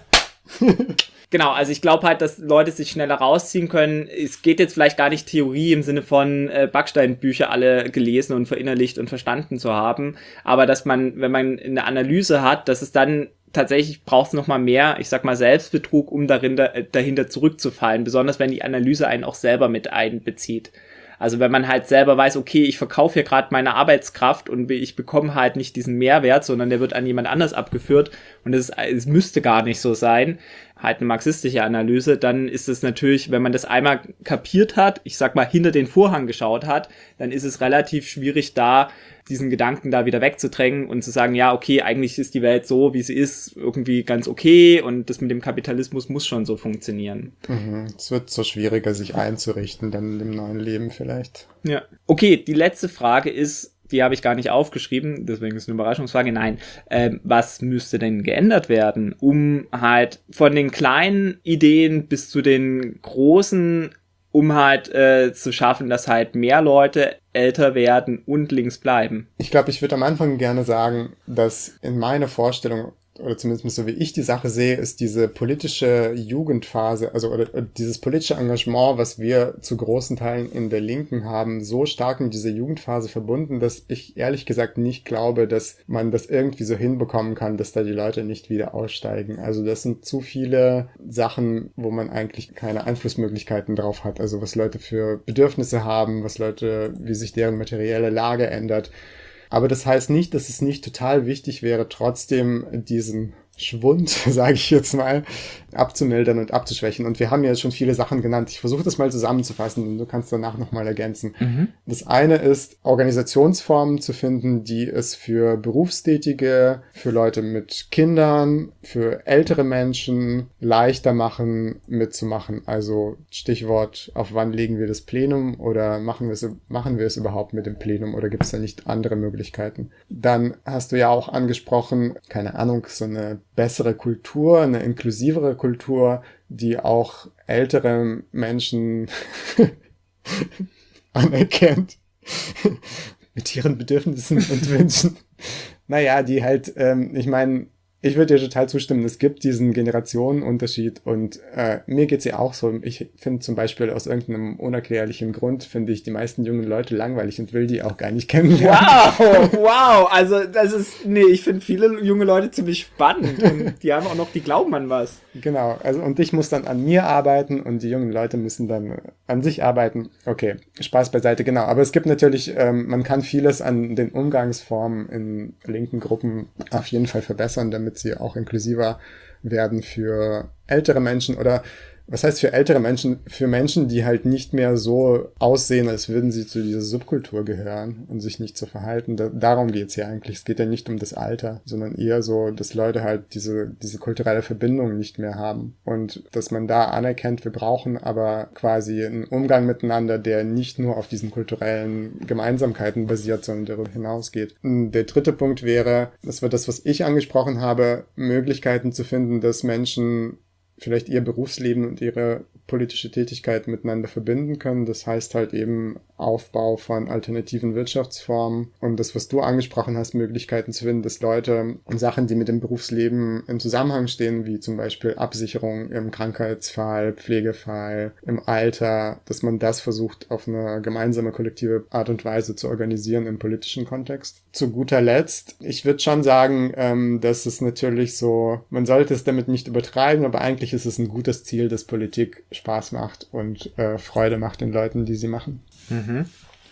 Genau, also ich glaube halt, dass Leute sich schneller rausziehen können. Es geht jetzt vielleicht gar nicht Theorie im Sinne von äh, Backsteinbücher alle gelesen und verinnerlicht und verstanden zu haben, aber dass man, wenn man eine Analyse hat, dass es dann tatsächlich braucht es nochmal mehr, ich sag mal Selbstbetrug, um darin, dahinter zurückzufallen, besonders wenn die Analyse einen auch selber mit einbezieht. Also wenn man halt selber weiß, okay, ich verkaufe hier gerade meine Arbeitskraft und ich bekomme halt nicht diesen Mehrwert, sondern der wird an jemand anders abgeführt und es, es müsste gar nicht so sein, halt eine marxistische Analyse, dann ist es natürlich, wenn man das einmal kapiert hat, ich sag mal hinter den Vorhang geschaut hat, dann ist es relativ schwierig da, diesen Gedanken da wieder wegzudrängen und zu sagen, ja, okay, eigentlich ist die Welt so, wie sie ist, irgendwie ganz okay und das mit dem Kapitalismus muss schon so funktionieren. Mhm. Es wird so schwieriger, sich einzurichten dann im neuen Leben vielleicht. Ja. Okay, die letzte Frage ist, die habe ich gar nicht aufgeschrieben, deswegen ist es eine Überraschungsfrage. Nein, ähm, was müsste denn geändert werden, um halt von den kleinen Ideen bis zu den großen, um halt äh, zu schaffen, dass halt mehr Leute älter werden und links bleiben? Ich glaube, ich würde am Anfang gerne sagen, dass in meiner Vorstellung, oder zumindest so wie ich die Sache sehe, ist diese politische Jugendphase, also oder, oder dieses politische Engagement, was wir zu großen Teilen in der Linken haben, so stark mit dieser Jugendphase verbunden, dass ich ehrlich gesagt nicht glaube, dass man das irgendwie so hinbekommen kann, dass da die Leute nicht wieder aussteigen. Also das sind zu viele Sachen, wo man eigentlich keine Einflussmöglichkeiten drauf hat. Also was Leute für Bedürfnisse haben, was Leute, wie sich deren materielle Lage ändert. Aber das heißt nicht, dass es nicht total wichtig wäre, trotzdem diesen Schwund, sage ich jetzt mal, abzumildern und abzuschwächen. Und wir haben ja schon viele Sachen genannt. Ich versuche das mal zusammenzufassen und du kannst danach nochmal ergänzen. Mhm. Das eine ist, Organisationsformen zu finden, die es für Berufstätige, für Leute mit Kindern, für ältere Menschen leichter machen, mitzumachen. Also Stichwort, auf wann legen wir das Plenum oder machen wir es, machen wir es überhaupt mit dem Plenum oder gibt es da nicht andere Möglichkeiten? Dann hast du ja auch angesprochen, keine Ahnung, so eine bessere Kultur, eine inklusivere Kultur, die auch ältere Menschen anerkennt mit ihren Bedürfnissen und Wünschen. Naja, die halt, ähm, ich meine, ich würde dir total zustimmen, es gibt diesen Generationenunterschied und äh, mir geht's ja auch so. Ich finde zum Beispiel aus irgendeinem unerklärlichen Grund, finde ich die meisten jungen Leute langweilig und will die auch gar nicht kennenlernen. Wow, wow, also das ist, nee, ich finde viele junge Leute ziemlich spannend und die haben auch noch, die glauben an was. Genau, also und ich muss dann an mir arbeiten und die jungen Leute müssen dann an sich arbeiten. Okay, Spaß beiseite, genau. Aber es gibt natürlich, ähm, man kann vieles an den Umgangsformen in linken Gruppen auf jeden Fall verbessern, damit sie auch inklusiver werden für ältere Menschen oder was heißt für ältere Menschen? Für Menschen, die halt nicht mehr so aussehen, als würden sie zu dieser Subkultur gehören und sich nicht so verhalten. Da, darum geht's ja eigentlich. Es geht ja nicht um das Alter, sondern eher so, dass Leute halt diese, diese kulturelle Verbindung nicht mehr haben. Und dass man da anerkennt, wir brauchen aber quasi einen Umgang miteinander, der nicht nur auf diesen kulturellen Gemeinsamkeiten basiert, sondern darüber hinausgeht. Der dritte Punkt wäre, das war das, was ich angesprochen habe, Möglichkeiten zu finden, dass Menschen vielleicht ihr Berufsleben und ihre politische Tätigkeit miteinander verbinden können. Das heißt halt eben Aufbau von alternativen Wirtschaftsformen und das, was du angesprochen hast, Möglichkeiten zu finden, dass Leute Sachen, die mit dem Berufsleben im Zusammenhang stehen, wie zum Beispiel Absicherung im Krankheitsfall, Pflegefall, im Alter, dass man das versucht, auf eine gemeinsame kollektive Art und Weise zu organisieren im politischen Kontext. Zu guter Letzt, ich würde schon sagen, ähm, dass es natürlich so, man sollte es damit nicht übertreiben, aber eigentlich ist es ein gutes Ziel, dass Politik Spaß macht und äh, Freude macht den Leuten, die sie machen. Mhm.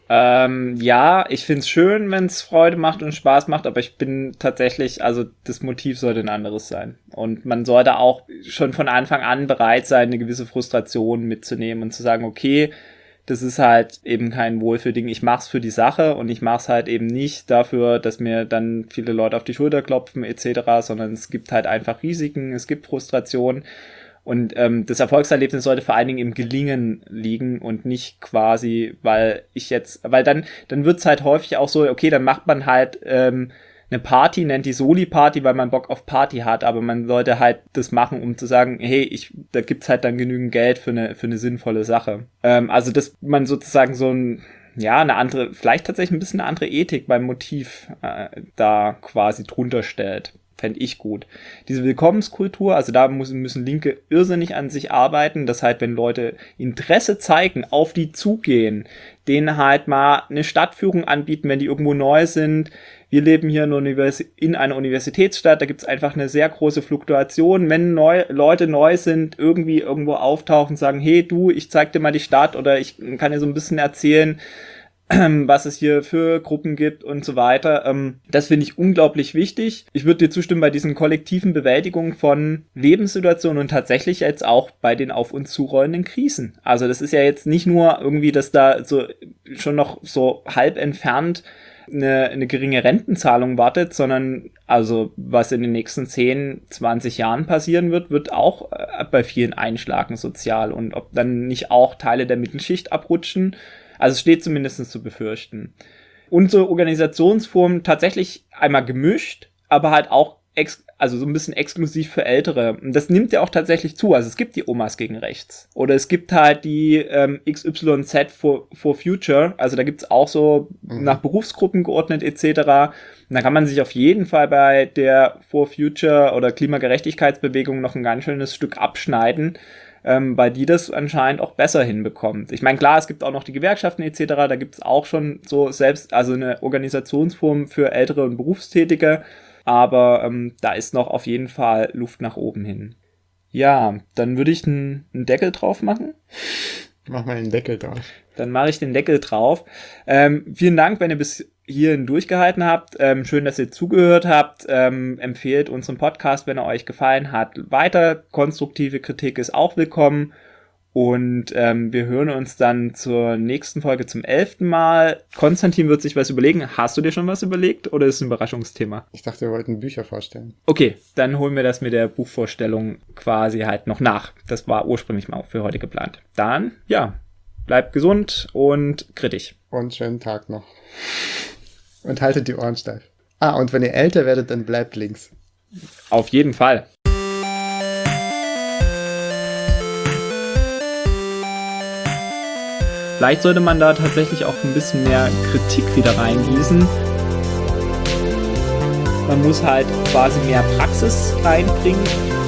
Ähm, ja, ich find's schön, wenn's Freude macht und Spaß macht, aber ich bin tatsächlich, also das Motiv sollte ein anderes sein. Und man sollte auch schon von Anfang an bereit sein, eine gewisse Frustration mitzunehmen und zu sagen, okay, das ist halt eben kein Wohlfühlding, ich mach's für die Sache und ich mach's halt eben nicht dafür, dass mir dann viele Leute auf die Schulter klopfen et cetera, sondern es gibt halt einfach Risiken, es gibt Frustration. Und ähm, das Erfolgserlebnis sollte vor allen Dingen im Gelingen liegen und nicht quasi, weil ich jetzt, weil dann dann wird's halt häufig auch so, okay, dann macht man halt ähm, eine Party, nennt die Soli-Party, weil man Bock auf Party hat, aber man sollte halt das machen, um zu sagen, hey, ich, da gibt's halt dann genügend Geld für eine für eine sinnvolle Sache. Ähm, also dass man sozusagen so ein ja, eine andere, vielleicht tatsächlich ein bisschen eine andere Ethik beim Motiv äh, da quasi drunter stellt. Fände ich gut. Diese Willkommenskultur, also da müssen, müssen Linke irrsinnig an sich arbeiten, dass halt, wenn Leute Interesse zeigen, auf die zugehen, denen halt mal eine Stadtführung anbieten, wenn die irgendwo neu sind. Wir leben hier in, Univers- in einer Universitätsstadt, da gibt's einfach eine sehr große Fluktuation. Wenn neu, Leute neu sind, irgendwie irgendwo auftauchen, sagen, hey du, ich zeig dir mal die Stadt oder ich kann dir so ein bisschen erzählen, was es hier für Gruppen gibt und so weiter. Das finde ich unglaublich wichtig. Ich würde dir zustimmen bei diesen kollektiven Bewältigungen von Lebenssituationen und tatsächlich jetzt auch bei den auf uns zurollenden Krisen. Also das ist ja jetzt nicht nur irgendwie, dass da so schon noch so halb entfernt eine, eine geringe Rentenzahlung wartet, sondern also was in den nächsten zehn, zwanzig Jahren passieren wird, wird auch bei vielen einschlagen sozial und ob dann nicht auch Teile der Mittelschicht abrutschen. Also es steht zumindest zu befürchten. Unsere Organisationsform tatsächlich einmal gemischt, aber halt auch ex- also so ein bisschen exklusiv für Ältere. Und das nimmt ja auch tatsächlich zu. Also es gibt die Omas gegen rechts. Oder es gibt halt die ähm, X Y Z for, for Future. Also da gibt's auch so mhm. nach Berufsgruppen geordnet et cetera. Und da kann man sich auf jeden Fall bei der For Future oder Klimagerechtigkeitsbewegung noch ein ganz schönes Stück abschneiden. Ähm, weil die das anscheinend auch besser hinbekommt. Ich meine, klar, es gibt auch noch die Gewerkschaften et cetera, da gibt es auch schon so selbst, also eine Organisationsform für Ältere und Berufstätige, aber ähm, da ist noch auf jeden Fall Luft nach oben hin. Ja, dann würde ich einen Deckel drauf machen. Mach mal den Deckel drauf. Dann mache ich den Deckel drauf. Ähm, vielen Dank, wenn ihr bis hierhin durchgehalten habt. Ähm, schön, dass ihr zugehört habt. Ähm, empfehlt unseren Podcast, wenn er euch gefallen hat, weiter. Konstruktive Kritik ist auch willkommen. Und ähm, wir hören uns dann zur nächsten Folge zum elften Mal. Konstantin wird sich was überlegen. Hast du dir schon was überlegt oder ist es ein Überraschungsthema? Ich dachte, wir wollten Bücher vorstellen. Okay, dann holen wir das mit der Buchvorstellung quasi halt noch nach. Das war ursprünglich mal für heute geplant. Dann, ja, bleibt gesund und kritisch. Und schönen Tag noch. Und haltet die Ohren steif. Ah, und wenn ihr älter werdet, dann bleibt links. Auf jeden Fall. Vielleicht sollte man da tatsächlich auch ein bisschen mehr Kritik wieder reingießen. Man muss halt quasi mehr Praxis reinbringen.